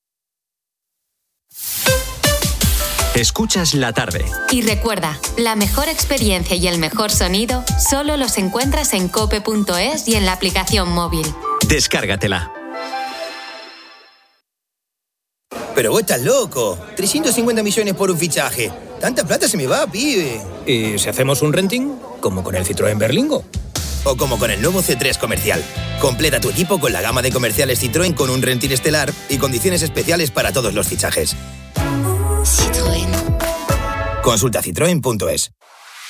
Escuchas la tarde. Y recuerda, la mejor experiencia y el mejor sonido solo los encuentras en cope punto es y en la aplicación móvil. Descárgatela. Pero vos estás loco. trescientos cincuenta millones por un fichaje. Tanta plata se me va, pibe. ¿Y si hacemos un renting? Como con el Citroën Berlingo. O como con el nuevo C tres Comercial. Completa tu equipo con la gama de comerciales Citroën con un renting estelar y condiciones especiales para todos los fichajes. Citroën. Consulta citroen punto es.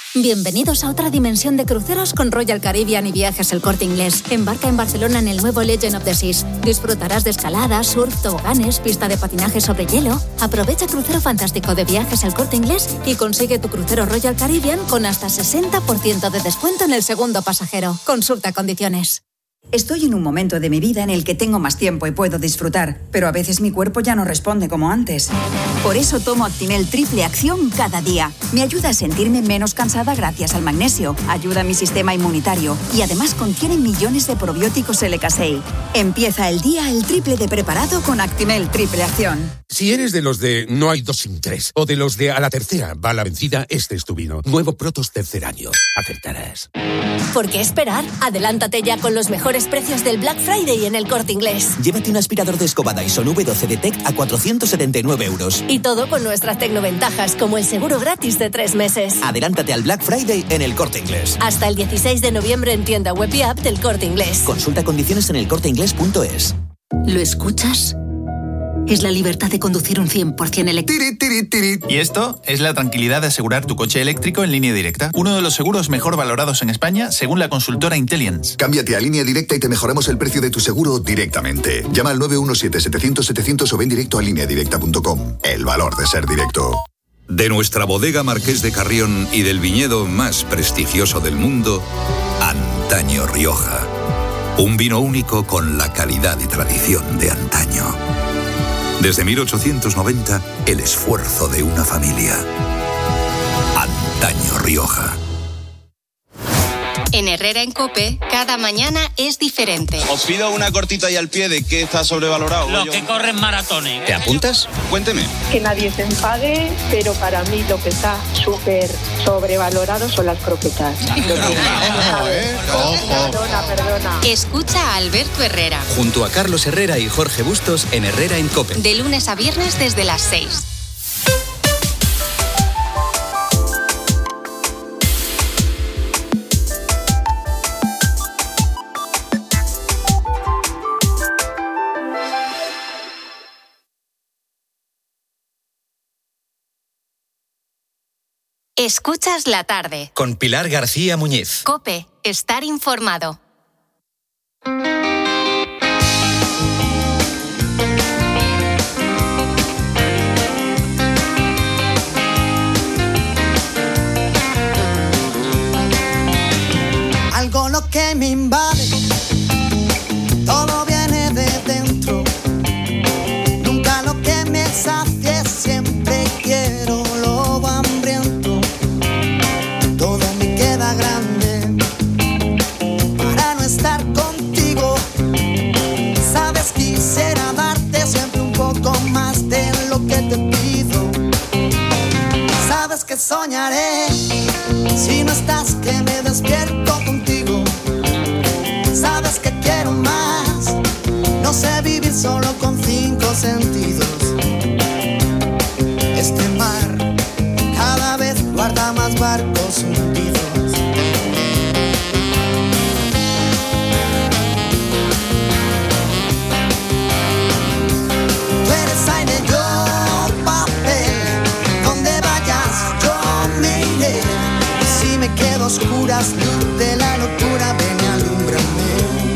Bienvenidos a otra dimensión de cruceros con Royal Caribbean y Viajes El Corte Inglés. Embarca en Barcelona en el nuevo Legend of the Seas. Disfrutarás de escalada, surf, toboganes, pista de patinaje sobre hielo. Aprovecha crucero fantástico de Viajes El Corte Inglés y consigue tu crucero Royal Caribbean con hasta sesenta por ciento de descuento en el segundo pasajero. Consulta condiciones. Estoy en un momento de mi vida en el que tengo más tiempo y puedo disfrutar, pero a veces mi cuerpo ya no responde como antes. Por eso tomo Actimel Triple Acción cada día. Me ayuda a sentirme menos cansada gracias al magnesio, ayuda a mi sistema inmunitario y además contiene millones de probióticos L K seis. Empieza el día el triple de preparado con Actimel Triple Acción. Si eres de los de no hay dos sin tres o de los de a la tercera va la vencida, este es tu vino. Nuevo Protos tercer año. Acertarás. ¿Por qué esperar? Adelántate ya con los mejores precios del Black Friday en El Corte Inglés. Llévate un aspirador de escoba Dyson V doce Detect a cuatrocientos setenta y nueve euros. Y todo con nuestras tecnoventajas, como el seguro gratis de tres meses. Adelántate al Black Friday en El Corte Inglés. Hasta el dieciséis de noviembre en tienda web y app del Corte Inglés. Consulta condiciones en el corte inglés punto es. ¿Lo escuchas? Es la libertad de conducir un cien por ciento eléctrico. Y esto es la tranquilidad de asegurar tu coche eléctrico en Línea Directa. Uno de los seguros mejor valorados en España, según la consultora Intelliance. Cámbiate a Línea Directa y te mejoramos el precio de tu seguro directamente. Llama al nueve uno siete, setecientos, setecientos o ven directo a línea directa punto com. El valor de ser directo. De nuestra bodega Marqués de Carrión y del viñedo más prestigioso del mundo, Antaño Rioja. Un vino único con la calidad y tradición de antaño. Desde mil ochocientos noventa, el esfuerzo de una familia. Antaño Rioja. En Herrera en COPE, cada mañana es diferente. Os pido una cortita y al pie de qué está sobrevalorado. Los que corren maratones. ¿Te apuntas? Cuénteme. Que nadie se enfade, pero para mí lo que está súper sobrevalorado son las croquetas. Ojo, ¿eh? Ojo. Perdona, perdona. Escucha a Alberto Herrera. Junto a Carlos Herrera y Jorge Bustos en Herrera en COPE. De lunes a viernes desde las seis. Escuchas la tarde. Con Pilar García Muñiz. COPE, estar informado. Algo lo que me invade, todo viene de dentro. Nunca lo que me sacie, siempre quiero lo hambriento. Todo me queda grande para no estar contigo. Sabes, quisiera darte siempre un poco más de lo que te pido. Sabes que soñaré si no estás, que me despierto contigo. Sabes que quiero más, no sé vivir solo con cinco sentidos. Este mar cada vez guarda más barcos hundidos. Tú eres aire, yo papel, donde vayas yo me iré. Y si me quedo a oscuras, luz de la locura, ven y alúmbrame.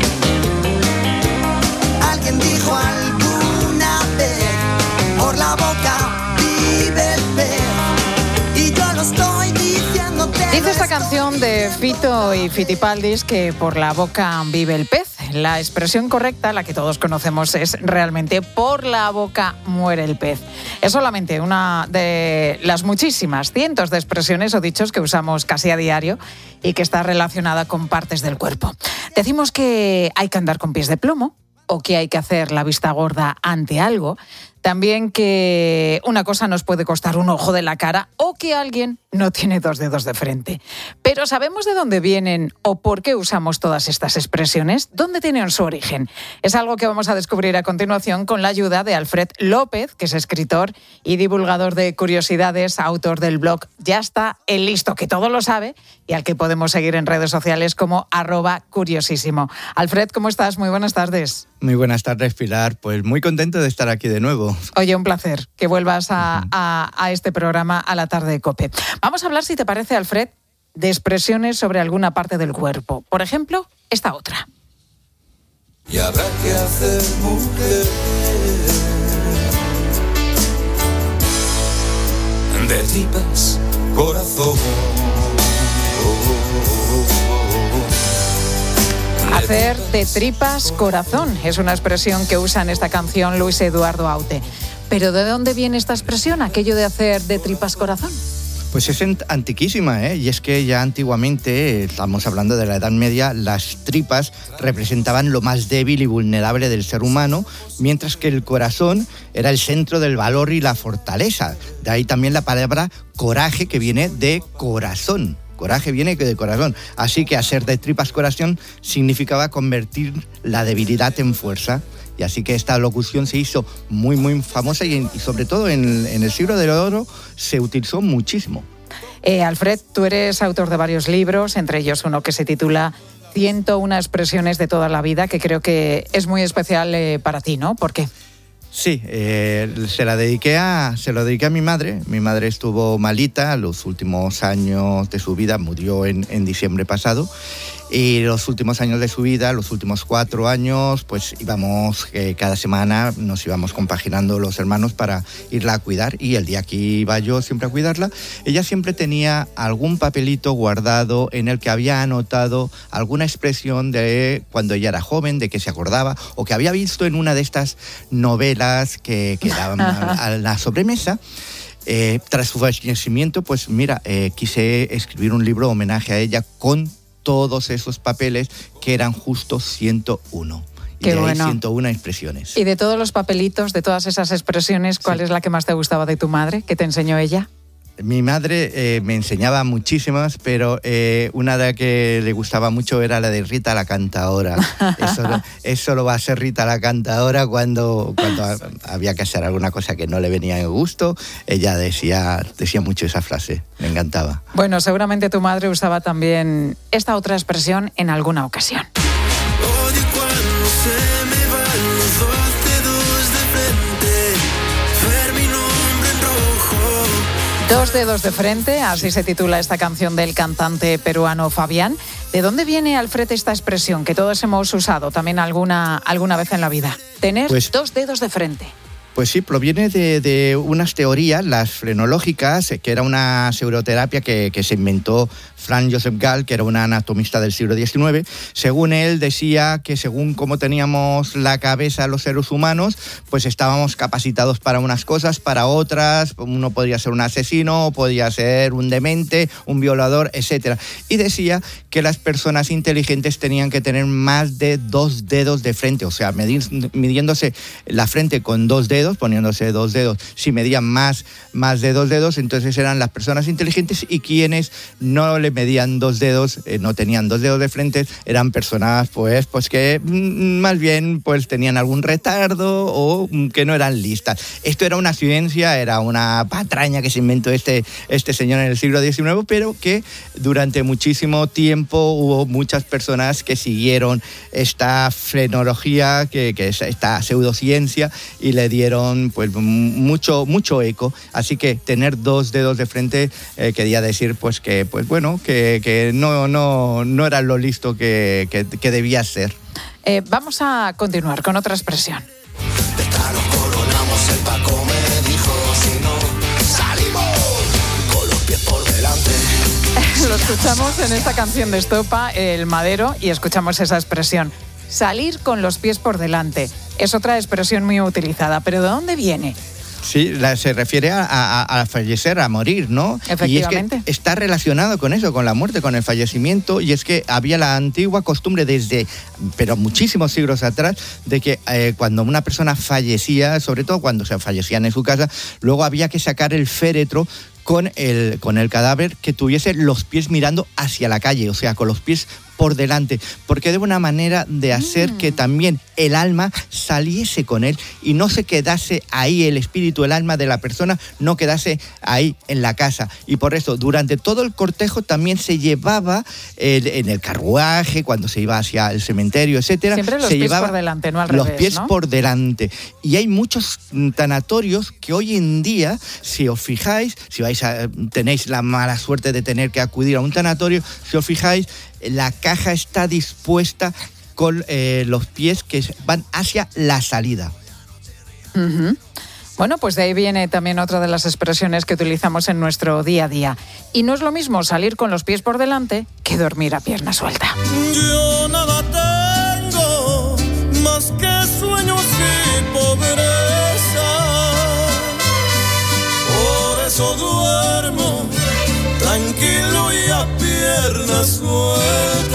Alguien dijo alguna vez, por la boca vive el pez. Y yo lo estoy diciéndote. Dice esta canción de Fito y Fitipaldis que por la boca vive el pez. La expresión correcta, la que todos conocemos, es realmente por la boca muere el pez. Es solamente una de las muchísimas cientos de expresiones o dichos que usamos casi a diario y que está relacionada con partes del cuerpo. Decimos que hay que andar con pies de plomo o que hay que hacer la vista gorda ante algo. También que una cosa nos puede costar un ojo de la cara o que alguien no tiene dos dedos de frente. Pero ¿sabemos de dónde vienen o por qué usamos todas estas expresiones? ¿Dónde tienen su origen? Es algo que vamos a descubrir a continuación con la ayuda de Alfred López, que es escritor y divulgador de curiosidades, autor del blog Ya está el listo, que todo lo sabe y al que podemos seguir en redes sociales como arroba curiosísimo. Alfred, ¿cómo estás? Muy buenas tardes. Muy buenas tardes, Pilar. Pues muy contento de estar aquí de nuevo. Oye, un placer que vuelvas a, a, a este programa a la tarde de COPE. Vamos a hablar, si te parece, Alfred, de expresiones sobre alguna parte del cuerpo. Por ejemplo, esta otra. Y habrá que hacer mujer de tripas corazón. Hacer de tripas corazón es una expresión que usa en esta canción Luis Eduardo Aute. ¿Pero de dónde viene esta expresión, aquello de hacer de tripas corazón? Pues es antiquísima, ¿eh? Y es que ya antiguamente, estamos hablando de la Edad Media, las tripas representaban lo más débil y vulnerable del ser humano, mientras que el corazón era el centro del valor y la fortaleza. De ahí también la palabra coraje, que viene de corazón. Coraje viene de corazón. Así que hacer de tripas corazón significaba convertir la debilidad en fuerza. Y así que esta locución se hizo muy, muy famosa y, en, y sobre todo en, en el siglo de oro se utilizó muchísimo. Eh, Alfred, tú eres autor de varios libros, entre ellos uno que se titula ciento una expresiones de toda la vida, que creo que es muy especial eh, para ti, ¿no? ¿Por qué? Sí, eh, se la dediqué a, se lo dediqué a mi madre. Mi madre estuvo malita los últimos años de su vida, murió en, en diciembre pasado. Y los últimos años de su vida, los últimos cuatro años, pues íbamos, eh, cada semana nos íbamos compaginando los hermanos para irla a cuidar. Y el día que iba yo siempre a cuidarla, ella siempre tenía algún papelito guardado en el que había anotado alguna expresión de cuando ella era joven, de que se acordaba, o que había visto en una de estas novelas que, que daban a, a la sobremesa. Eh, tras su fallecimiento, pues mira, eh, quise escribir un libro homenaje a ella con todos esos papeles, que eran justo ciento uno. Y Qué de ahí bueno. ciento una expresiones. Y de todos los papelitos, de todas esas expresiones, ¿cuál sí. es la que más te gustaba de tu madre? ¿Qué te enseñó ella? Mi madre eh, me enseñaba muchísimas, pero eh, una de las que le gustaba mucho era la de Rita la Cantaora. Eso, eso lo va a hacer Rita la Cantaora cuando, cuando había que hacer alguna cosa que no le venía de gusto. Ella decía, decía mucho esa frase, me encantaba. Bueno, seguramente tu madre usaba también esta otra expresión en alguna ocasión. Odio cuando se me van los dos dedos de frente, ver mi nombre en rojo. Dos dedos de frente, así se titula esta canción del cantante peruano Fabián. ¿De dónde viene, Alfred, esta expresión que todos hemos usado también alguna, alguna vez en la vida? Tener pues, dos dedos de frente. Pues sí, proviene de, de unas teorías, las frenológicas, que era una pseudoterapia que, que se inventó Franz Joseph Gall, que era un anatomista del siglo diecinueve. Según él, decía que según cómo teníamos la cabeza los seres humanos, pues estábamos capacitados para unas cosas, para otras. Uno podría ser un asesino, podría ser un demente, un violador, etcétera. Y decía que las personas inteligentes tenían que tener más de dos dedos de frente, o sea, medir, midiéndose la frente con dos dedos, poniéndose dos dedos. Si medían más, más de dos dedos, entonces eran las personas inteligentes, y quienes no le medían dos dedos, eh, no tenían dos dedos de frente, eran personas pues, pues que mm, más bien pues tenían algún retardo o mm, que no eran listas. Esto era una ciencia, era una patraña que se inventó este, este señor en el siglo diecinueve, pero que durante muchísimo tiempo hubo muchas personas que siguieron esta frenología, que, que es esta pseudociencia, y le dieron pues mucho mucho eco. Así que tener dos dedos de frente eh, quería decir pues que pues bueno que, que no no no era lo listo que, que, que debía ser. Eh, vamos a continuar con otra expresión. Coronamos, el Paco me dijo, si no salimos con los pies por delante. Lo escuchamos en esta canción de Estopa, El Madero, y escuchamos esa expresión. Salir con los pies por delante. Es otra expresión muy utilizada, pero ¿de dónde viene? Sí, la, se refiere a, a, a fallecer, a morir, ¿no? Efectivamente. Y es que está relacionado con eso, con la muerte, con el fallecimiento, y es que había la antigua costumbre desde, pero muchísimos siglos atrás, de que eh, cuando una persona fallecía, sobre todo cuando se fallecían en su casa, luego había que sacar el féretro con el, con el cadáver que tuviese los pies mirando hacia la calle, o sea, con los pies por delante, porque era una manera de hacer mm. que también el alma saliese con él y no se quedase ahí, el espíritu, el alma de la persona no quedase ahí en la casa. Y por eso, durante todo el cortejo también se llevaba el, en el carruaje, cuando se iba hacia el cementerio, etcétera. Siempre los se pies llevaba por delante, no al los revés, pies ¿no? por delante. Y hay muchos tanatorios que hoy en día, si os fijáis, si vais a, tenéis la mala suerte de tener que acudir a un tanatorio, si os fijáis, la caja está dispuesta con eh, los pies que van hacia la salida. Uh-huh. Bueno, pues de ahí viene también otra de las expresiones que utilizamos en nuestro día a día. Y no es lo mismo salir con los pies por delante que dormir a pierna suelta. Yo nada tengo más que sueños y pobreza. Por eso duermo tranquilo y a pierna suelta.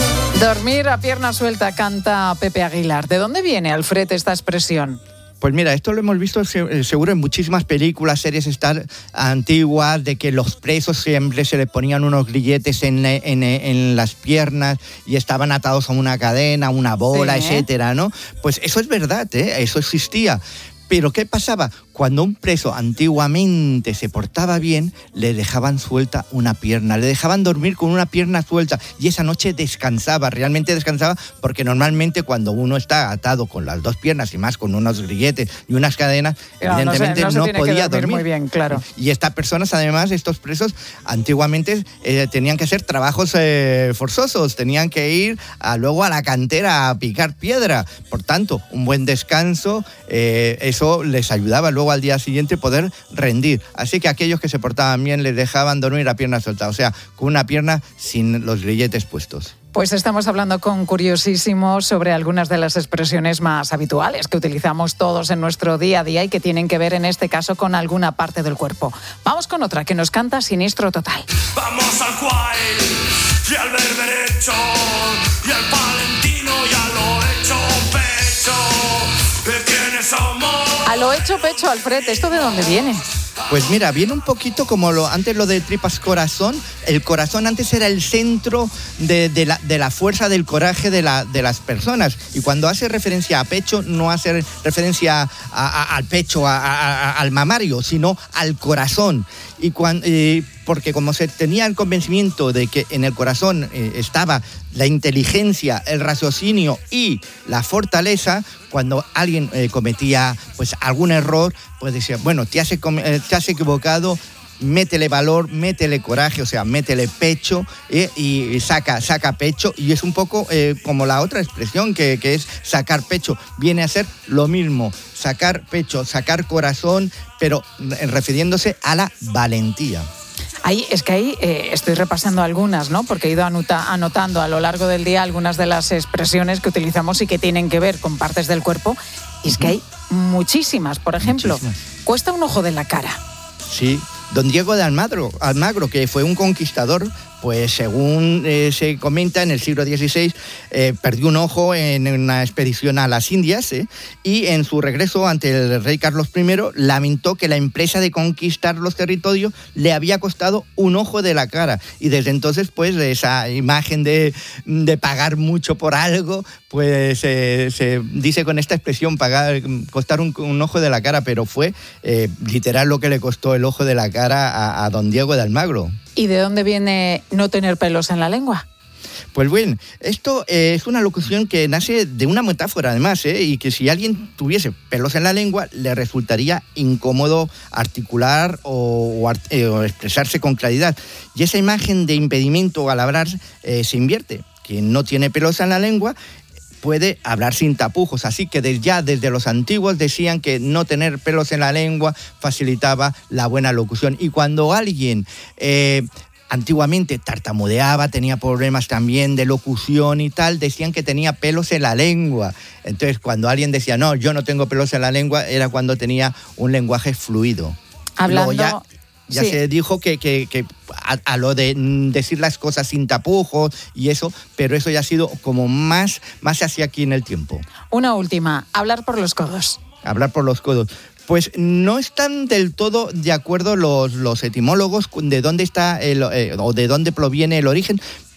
Dormir a pierna suelta, canta Pepe Aguilar. ¿De dónde viene, Alfred, esta expresión? Pues mira, esto lo hemos visto seguro en muchísimas películas, series estar antiguas, de que los presos siempre se les ponían unos grilletes en, en, en las piernas y estaban atados a una cadena, una bola, sí, etcétera, ¿no? Pues eso es verdad, ¿eh? Eso existía. Pero ¿qué pasaba? Cuando un preso antiguamente se portaba bien, le dejaban suelta una pierna, le dejaban dormir con una pierna suelta y esa noche descansaba, realmente descansaba, porque normalmente cuando uno está atado con las dos piernas y más con unos grilletes y unas cadenas, claro, evidentemente no, se, no, se no podía dormir. dormir muy bien, claro. Y estas personas, además, estos presos, antiguamente eh, tenían que hacer trabajos eh, forzosos, tenían que ir a, luego a la cantera a picar piedra. Por tanto, un buen descanso, eh, eso les ayudaba luego al día siguiente poder rendir. Así que aquellos que se portaban bien les dejaban dormir a pierna suelta, o sea, con una pierna sin los grilletes puestos. Pues estamos hablando con Curiosísimo sobre algunas de las expresiones más habituales que utilizamos todos en nuestro día a día y que tienen que ver en este caso con alguna parte del cuerpo. Vamos con otra que nos canta Siniestro Total. Vamos al Wild y al berberecho y al palentino y a lo hecho pecho. ¿De quiénes somos? A lo hecho pecho, Alfred, ¿esto de dónde viene? Pues mira, viene un poquito como lo, antes lo de tripas corazón. El corazón antes era el centro de, de, la, de la fuerza, del coraje de, la, de las personas. Y cuando hace referencia a pecho, no hace referencia a, a, al pecho, a, a, al mamario, sino al corazón. Y cuando, eh, porque como se tenía el convencimiento de que en el corazón eh, estaba la inteligencia, el raciocinio y la fortaleza, cuando alguien eh, cometía pues algún error, pues decía, bueno, te has, eh, te has equivocado, métele valor, métele coraje, o sea, métele pecho eh, y saca, saca pecho. Y es un poco eh, como la otra expresión que, que es sacar pecho. Viene a ser lo mismo, sacar pecho, sacar corazón, pero refiriéndose a la valentía. Ahí, es que ahí eh, estoy repasando algunas, ¿no? Porque he ido anota, anotando a lo largo del día algunas de las expresiones que utilizamos y que tienen que ver con partes del cuerpo. Y es que hay muchísimas. Por ejemplo, muchísimas. Cuesta un ojo de la cara. Sí. Don Diego de Almagro, Almagro, que fue un conquistador, pues según eh, se comenta, en el siglo dieciséis eh, perdió un ojo en una expedición a las Indias eh, y en su regreso ante el rey Carlos primero lamentó que la empresa de conquistar los territorios le había costado un ojo de la cara. Y desde entonces, pues, esa imagen de, de pagar mucho por algo, pues eh, se dice con esta expresión, pagar, costar un, un ojo de la cara, pero fue eh, literal lo que le costó el ojo de la cara a, a don Diego de Almagro. ¿Y de dónde viene no tener pelos en la lengua? Pues bueno, esto eh, es una locución que nace de una metáfora además, ¿eh? Y que si alguien tuviese pelos en la lengua le resultaría incómodo articular o, o, art, eh, o expresarse con claridad. Y esa imagen de impedimento al hablar eh, se invierte. Quien no tiene pelos en la lengua puede hablar sin tapujos, así que desde, ya desde los antiguos decían que no tener pelos en la lengua facilitaba la buena locución. Y cuando alguien eh, antiguamente tartamudeaba, tenía problemas también de locución y tal, decían que tenía pelos en la lengua. Entonces, cuando alguien decía, no, yo no tengo pelos en la lengua, era cuando tenía un lenguaje fluido. Hablando... Ya, ya sí. Se dijo que, que, que a, a lo de decir las cosas sin tapujos y eso, pero eso ya ha sido como más, más hacia aquí en el tiempo. Una última, hablar por los codos. Hablar por los codos. Pues no están del todo de acuerdo los, los etimólogos de dónde está el, eh, o de dónde proviene el origen,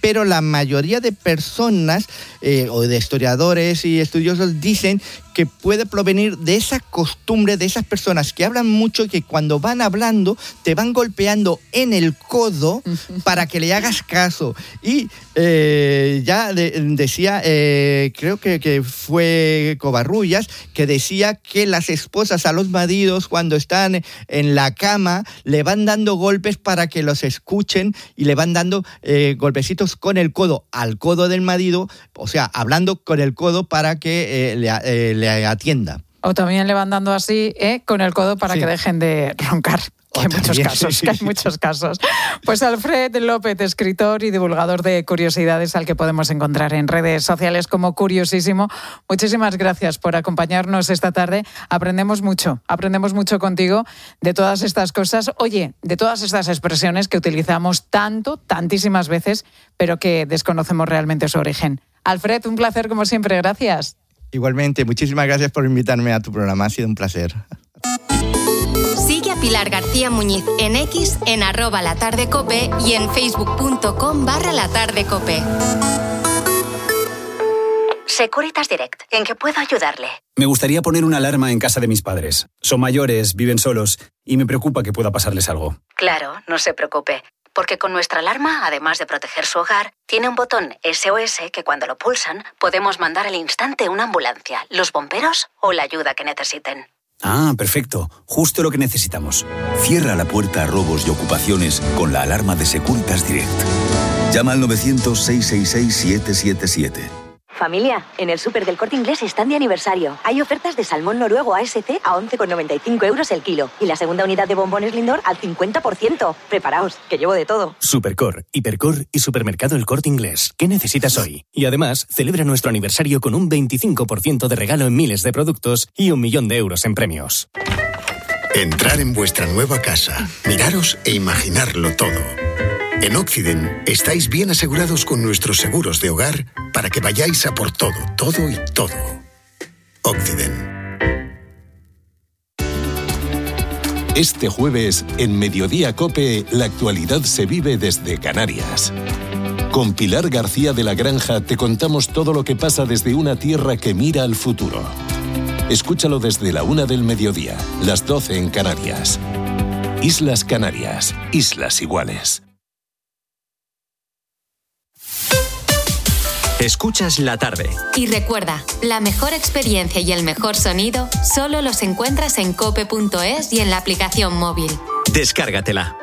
pero la mayoría de personas eh, o de historiadores y estudiosos dicen que puede provenir de esa costumbre de esas personas que hablan mucho y que cuando van hablando te van golpeando en el codo para que le hagas caso. Y eh, ya de, decía, eh, creo que, que fue Covarrubias, que decía que las esposas a los maridos cuando están en la cama le van dando golpes para que los escuchen y le van dando eh, golpecitos con el codo al codo del marido, o sea, hablando con el codo para que eh, le, eh, le atienda. O también le van dando así, ¿eh? con el codo para sí. que dejen de roncar. Que hay muchos también, casos, sí, sí, que hay sí. muchos casos. Pues Alfred López, escritor y divulgador de curiosidades, al que podemos encontrar en redes sociales como Curiosísimo. Muchísimas gracias por acompañarnos esta tarde. Aprendemos mucho, aprendemos mucho contigo de todas estas cosas. Oye, de todas estas expresiones que utilizamos tanto, tantísimas veces, pero que desconocemos realmente su origen. Alfred, un placer como siempre, gracias. Igualmente, muchísimas gracias por invitarme a tu programa, ha sido un placer. Sigue a Pilar García Muñiz en X, en arroba latardecope y en facebook.com barra latardecope. Securitas Direct, ¿en qué puedo ayudarle? Me gustaría poner una alarma en casa de mis padres. Son mayores, viven solos y me preocupa que pueda pasarles algo. Claro, no se preocupe, porque con nuestra alarma, además de proteger su hogar, tiene un botón S O S que cuando lo pulsan podemos mandar al instante una ambulancia, los bomberos o la ayuda que necesiten. Ah, perfecto. Justo lo que necesitamos. Cierra la puerta a robos y ocupaciones con la alarma de Securitas Direct. Llama al novecientos, seiscientos sesenta y seis, siete siete siete. Familia, en el súper del Corte Inglés están de aniversario. Hay ofertas de salmón noruego A S C a once con noventa y cinco euros el kilo. Y la segunda unidad de bombones Lindor al cincuenta por ciento. Preparaos, que llevo de todo. Supercor, Hipercor y Supermercado El Corte Inglés. ¿Qué necesitas hoy? Y además, celebra nuestro aniversario con un veinticinco por ciento de regalo en miles de productos y un millón de euros en premios. Entrar en vuestra nueva casa, miraros e imaginarlo todo. En Occident estáis bien asegurados con nuestros seguros de hogar para que vayáis a por todo, todo y todo. Occident. Este jueves, en Mediodía COPE, la actualidad se vive desde Canarias. Con Pilar García de la Granja te contamos todo lo que pasa desde una tierra que mira al futuro. Escúchalo desde la una del mediodía, las doce en Canarias. Islas Canarias, islas iguales. Escuchas la tarde. Y recuerda, la mejor experiencia y el mejor sonido solo los encuentras en cope punto es y en la aplicación móvil. Descárgatela.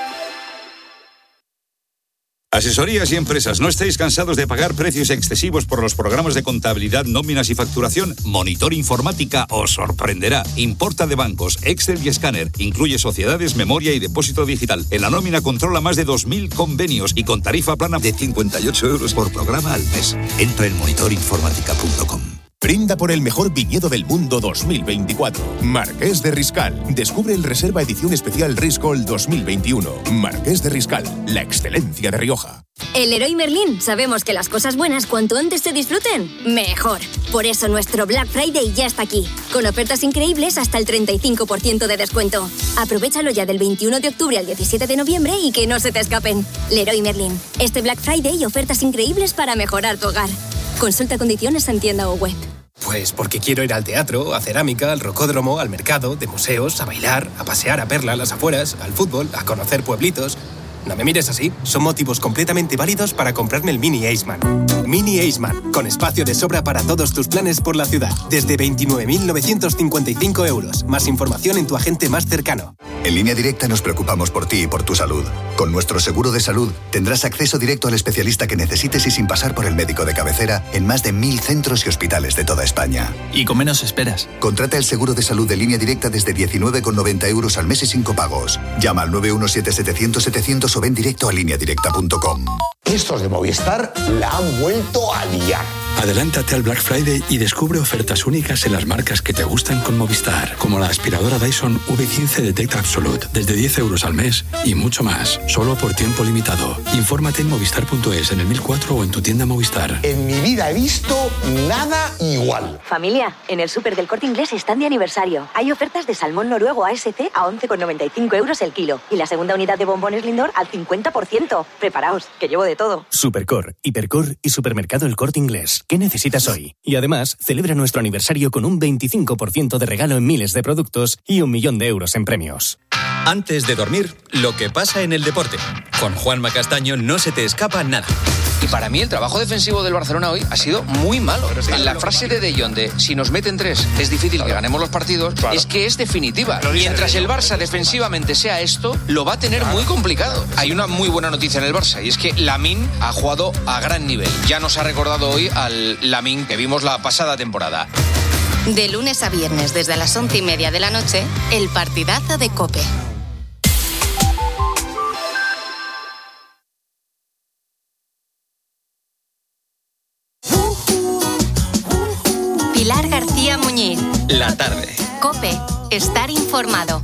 Asesorías y empresas, ¿no estáis cansados de pagar precios excesivos por los programas de contabilidad, nóminas y facturación? Monitor Informática os sorprenderá. Importa de bancos, Excel y escáner. Incluye sociedades, memoria y depósito digital. En la nómina controla más de dos mil convenios y con tarifa plana de cincuenta y ocho euros por programa al mes. Entra en monitor informática punto com. Brinda por el mejor viñedo del mundo dos mil veinticuatro. Marqués de Riscal. Descubre el Reserva Edición Especial Riscol dos mil veintiuno. Marqués de Riscal. La excelencia de Rioja. En Leroy Merlin sabemos que las cosas buenas cuanto antes se disfruten, mejor. Por eso nuestro Black Friday ya está aquí, con ofertas increíbles hasta el treinta y cinco por ciento de descuento. Aprovechalo ya del veintiuno de octubre al diecisiete de noviembre y que no se te escapen. Leroy Merlin. Este Black Friday y ofertas increíbles para mejorar tu hogar. Consulta condiciones en tienda o web. Pues porque quiero ir al teatro, a cerámica, al rocódromo, al mercado, de museos, a bailar, a pasear a Perla, a las afueras, al fútbol, a conocer pueblitos. No me mires así, son motivos completamente válidos para comprarme el Mini Aceman. Mini Aceman, con espacio de sobra para todos tus planes por la ciudad. Desde veintinueve mil novecientos cincuenta y cinco euros. Más información en tu agente más cercano. En Línea Directa nos preocupamos por ti y por tu salud. Con nuestro seguro de salud tendrás acceso directo al especialista que necesites y sin pasar por el médico de cabecera en más de mil centros y hospitales de toda España. Y con menos esperas. Contrata el seguro de salud de Línea Directa desde diecinueve con noventa euros al mes y sin copagos. Llama al nueve uno siete, setecientos, setecientos o ven directo a línea directa punto com. Estos de Movistar la han vuelto a liar. Adelántate al Black Friday y descubre ofertas únicas en las marcas que te gustan con Movistar, como la aspiradora Dyson V quince Detect Absolute, desde diez euros al mes y mucho más, solo por tiempo limitado. Infórmate en movistar punto es, en el mil cuatro o en tu tienda Movistar. En mi vida he visto nada igual. Familia, en el súper del Corte Inglés están de aniversario. Hay ofertas de salmón noruego A S C a once con noventa y cinco euros el kilo y la segunda unidad de bombones Lindor al cincuenta por ciento. Preparaos, que llevo de todo. Supercor, Hipercor y Supermercado El Corte Inglés. ¿Qué necesitas hoy? Y además, celebra nuestro aniversario con un veinticinco por ciento de regalo en miles de productos y un millón de euros en premios. Antes de dormir, lo que pasa en el deporte. Con Juanma Castaño no se te escapa nada. Y para mí el trabajo defensivo del Barcelona hoy ha sido muy malo. En la frase de De Jong de si nos meten tres es difícil claro. que ganemos los partidos, claro. es que es definitiva. Mientras el Barça defensivamente sea esto, lo va a tener claro. muy complicado. Hay una muy buena noticia en el Barça y es que Lamine ha jugado a gran nivel. Ya nos ha recordado hoy al Lamine que vimos la pasada temporada. De lunes a viernes desde las once y media de la noche, el partidazo de COPE. Pilar García Muñiz. La tarde. COPE. Estar informado.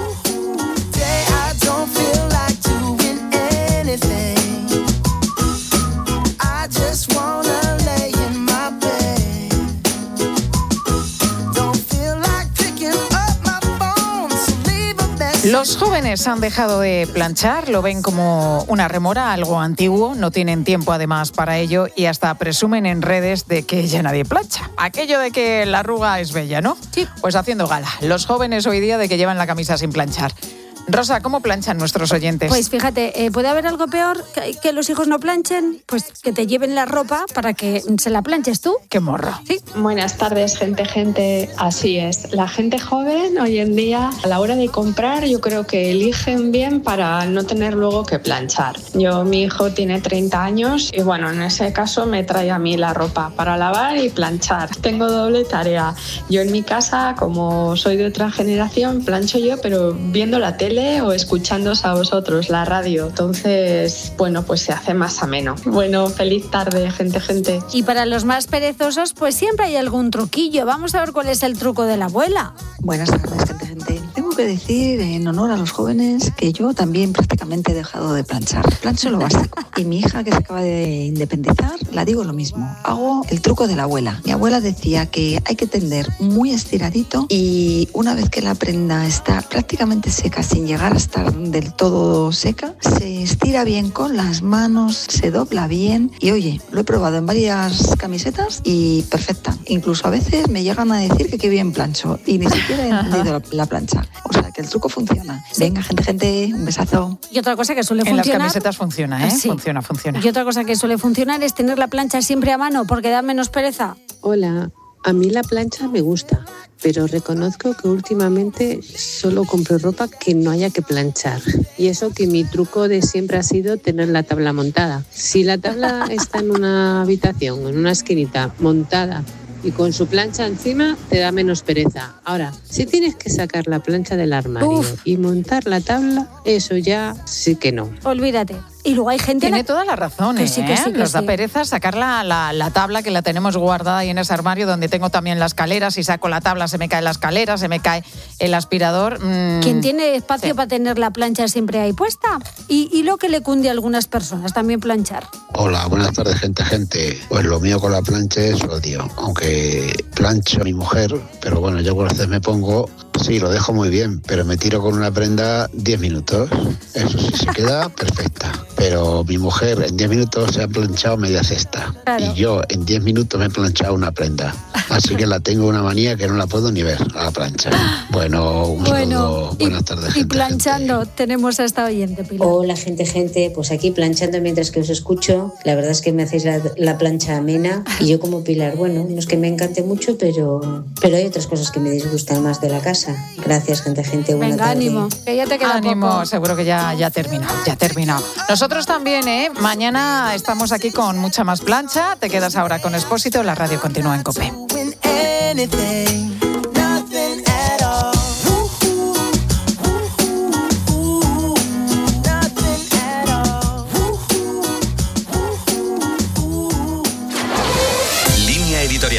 Los jóvenes han dejado de planchar, lo ven como una remora, algo antiguo, no tienen tiempo además para ello y hasta presumen en redes de que ya nadie plancha. Aquello de que la arruga es bella, ¿no? Sí. Pues haciendo gala. Los jóvenes hoy día de que llevan la camisa sin planchar. Rosa, ¿cómo planchan nuestros oyentes? Pues fíjate, eh, ¿puede haber algo peor que, que los hijos no planchen? Pues que te lleven la ropa para que se la planches tú. ¡Qué morro! Sí. Buenas tardes, gente, gente. Así es. La gente joven hoy en día, a la hora de comprar, yo creo que eligen bien para no tener luego que planchar. Yo, mi hijo tiene treinta años y bueno, en ese caso me trae a mí la ropa para lavar y planchar. Tengo doble tarea. Yo en mi casa, como soy de otra generación, plancho yo, pero viendo la tele o escuchándoos a vosotros, la radio. Entonces, bueno, pues se hace más ameno. Bueno, feliz tarde, gente, gente. Y para los más perezosos, pues siempre hay algún truquillo. Vamos a ver cuál es el truco de la abuela. Buenas tardes, gente, gente. Tengo que decir, en honor a los jóvenes, que yo también prácticamente he dejado de planchar. Plancho lo básico. Y mi hija, que se acaba de independizar, la digo lo mismo. Hago el truco de la abuela. Mi abuela decía que hay que tender muy estiradito y una vez que la prenda está prácticamente seca, sin llegar a estar del todo seca, se estira bien con las manos, se dobla bien y oye, lo he probado en varias camisetas y perfecta. Incluso a veces me llegan a decir que qué bien plancho y ni siquiera he entendido la, la plancha. O sea, que el truco funciona. Sí. Venga, gente, gente, un besazo. Y otra cosa que suele en funcionar... En las camisetas funciona, ¿eh? Sí. Funciona, funciona. Y otra cosa que suele funcionar es tener la plancha siempre a mano porque da menos pereza. Hola, a mí la plancha me gusta, pero reconozco que últimamente solo compro ropa que no haya que planchar. Y eso que mi truco de siempre ha sido tener la tabla montada. Si la tabla está en una habitación, en una esquinita, montada, y con su plancha encima, te da menos pereza. Ahora, si tienes que sacar la plancha del armario Uf. y montar la tabla, eso ya sí que no. Olvídate. Y luego hay gente... Tiene la... toda la razón, ¿eh? Sí, que sí, que Nos sí. da pereza sacar la, la, la tabla que la tenemos guardada ahí en ese armario donde tengo también la escalera. Si saco la tabla se me cae la escalera, se me cae el aspirador. Mmm... ¿Quién tiene espacio sí. para tener la plancha siempre ahí puesta? Y, y lo que le cunde a algunas personas, también planchar. Hola, buenas tardes, gente, gente. Pues lo mío con la plancha es odio. Aunque plancho a mi mujer, pero bueno, yo cuando me pongo, sí, lo dejo muy bien, pero me tiro con una prenda diez minutos. Eso sí, se queda perfecta. Pero mi mujer en diez minutos se ha planchado media cesta. Claro. Y yo en diez minutos me he planchado una prenda. Así que la tengo una manía que no la puedo ni ver a la plancha. Bueno, un bueno, saludo. Buenas y, tardes, y gente, planchando, gente. tenemos a esta oyente, Pilar. Hola, gente, gente. Pues aquí planchando mientras que os escucho. La verdad es que me hacéis la, la plancha amena. Y yo como Pilar, bueno, no es que me encante mucho, pero, pero hay otras cosas que me disgustan más de la casa. Gracias, gente, gente. Buena Venga, tarde. ánimo, que ya te queda ánimo, poco. Seguro que ya ha terminado, ya ha terminado. Nosotros también, ¿eh? Mañana estamos aquí con mucha más plancha. Te quedas ahora con Expósito. La radio continúa en COPE.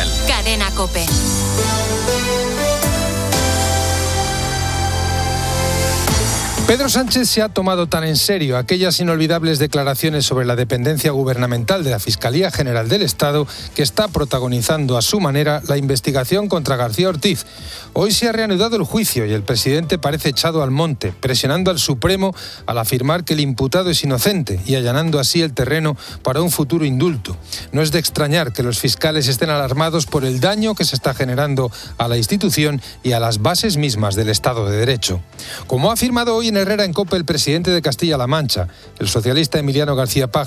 Social. Cadena COPE. Pedro Sánchez se ha tomado tan en serio aquellas inolvidables declaraciones sobre la dependencia gubernamental de la Fiscalía General del Estado que está protagonizando a su manera la investigación contra García Ortiz. Hoy se ha reanudado el juicio y el presidente parece echado al monte, presionando al Supremo al afirmar que el imputado es inocente y allanando así el terreno para un futuro indulto. No es de extrañar que los fiscales estén alarmados por el daño que se está generando a la institución y a las bases mismas del Estado de Derecho. Como ha afirmado hoy en Herrera en COPE el presidente de Castilla-La Mancha, el socialista Emiliano García Paje,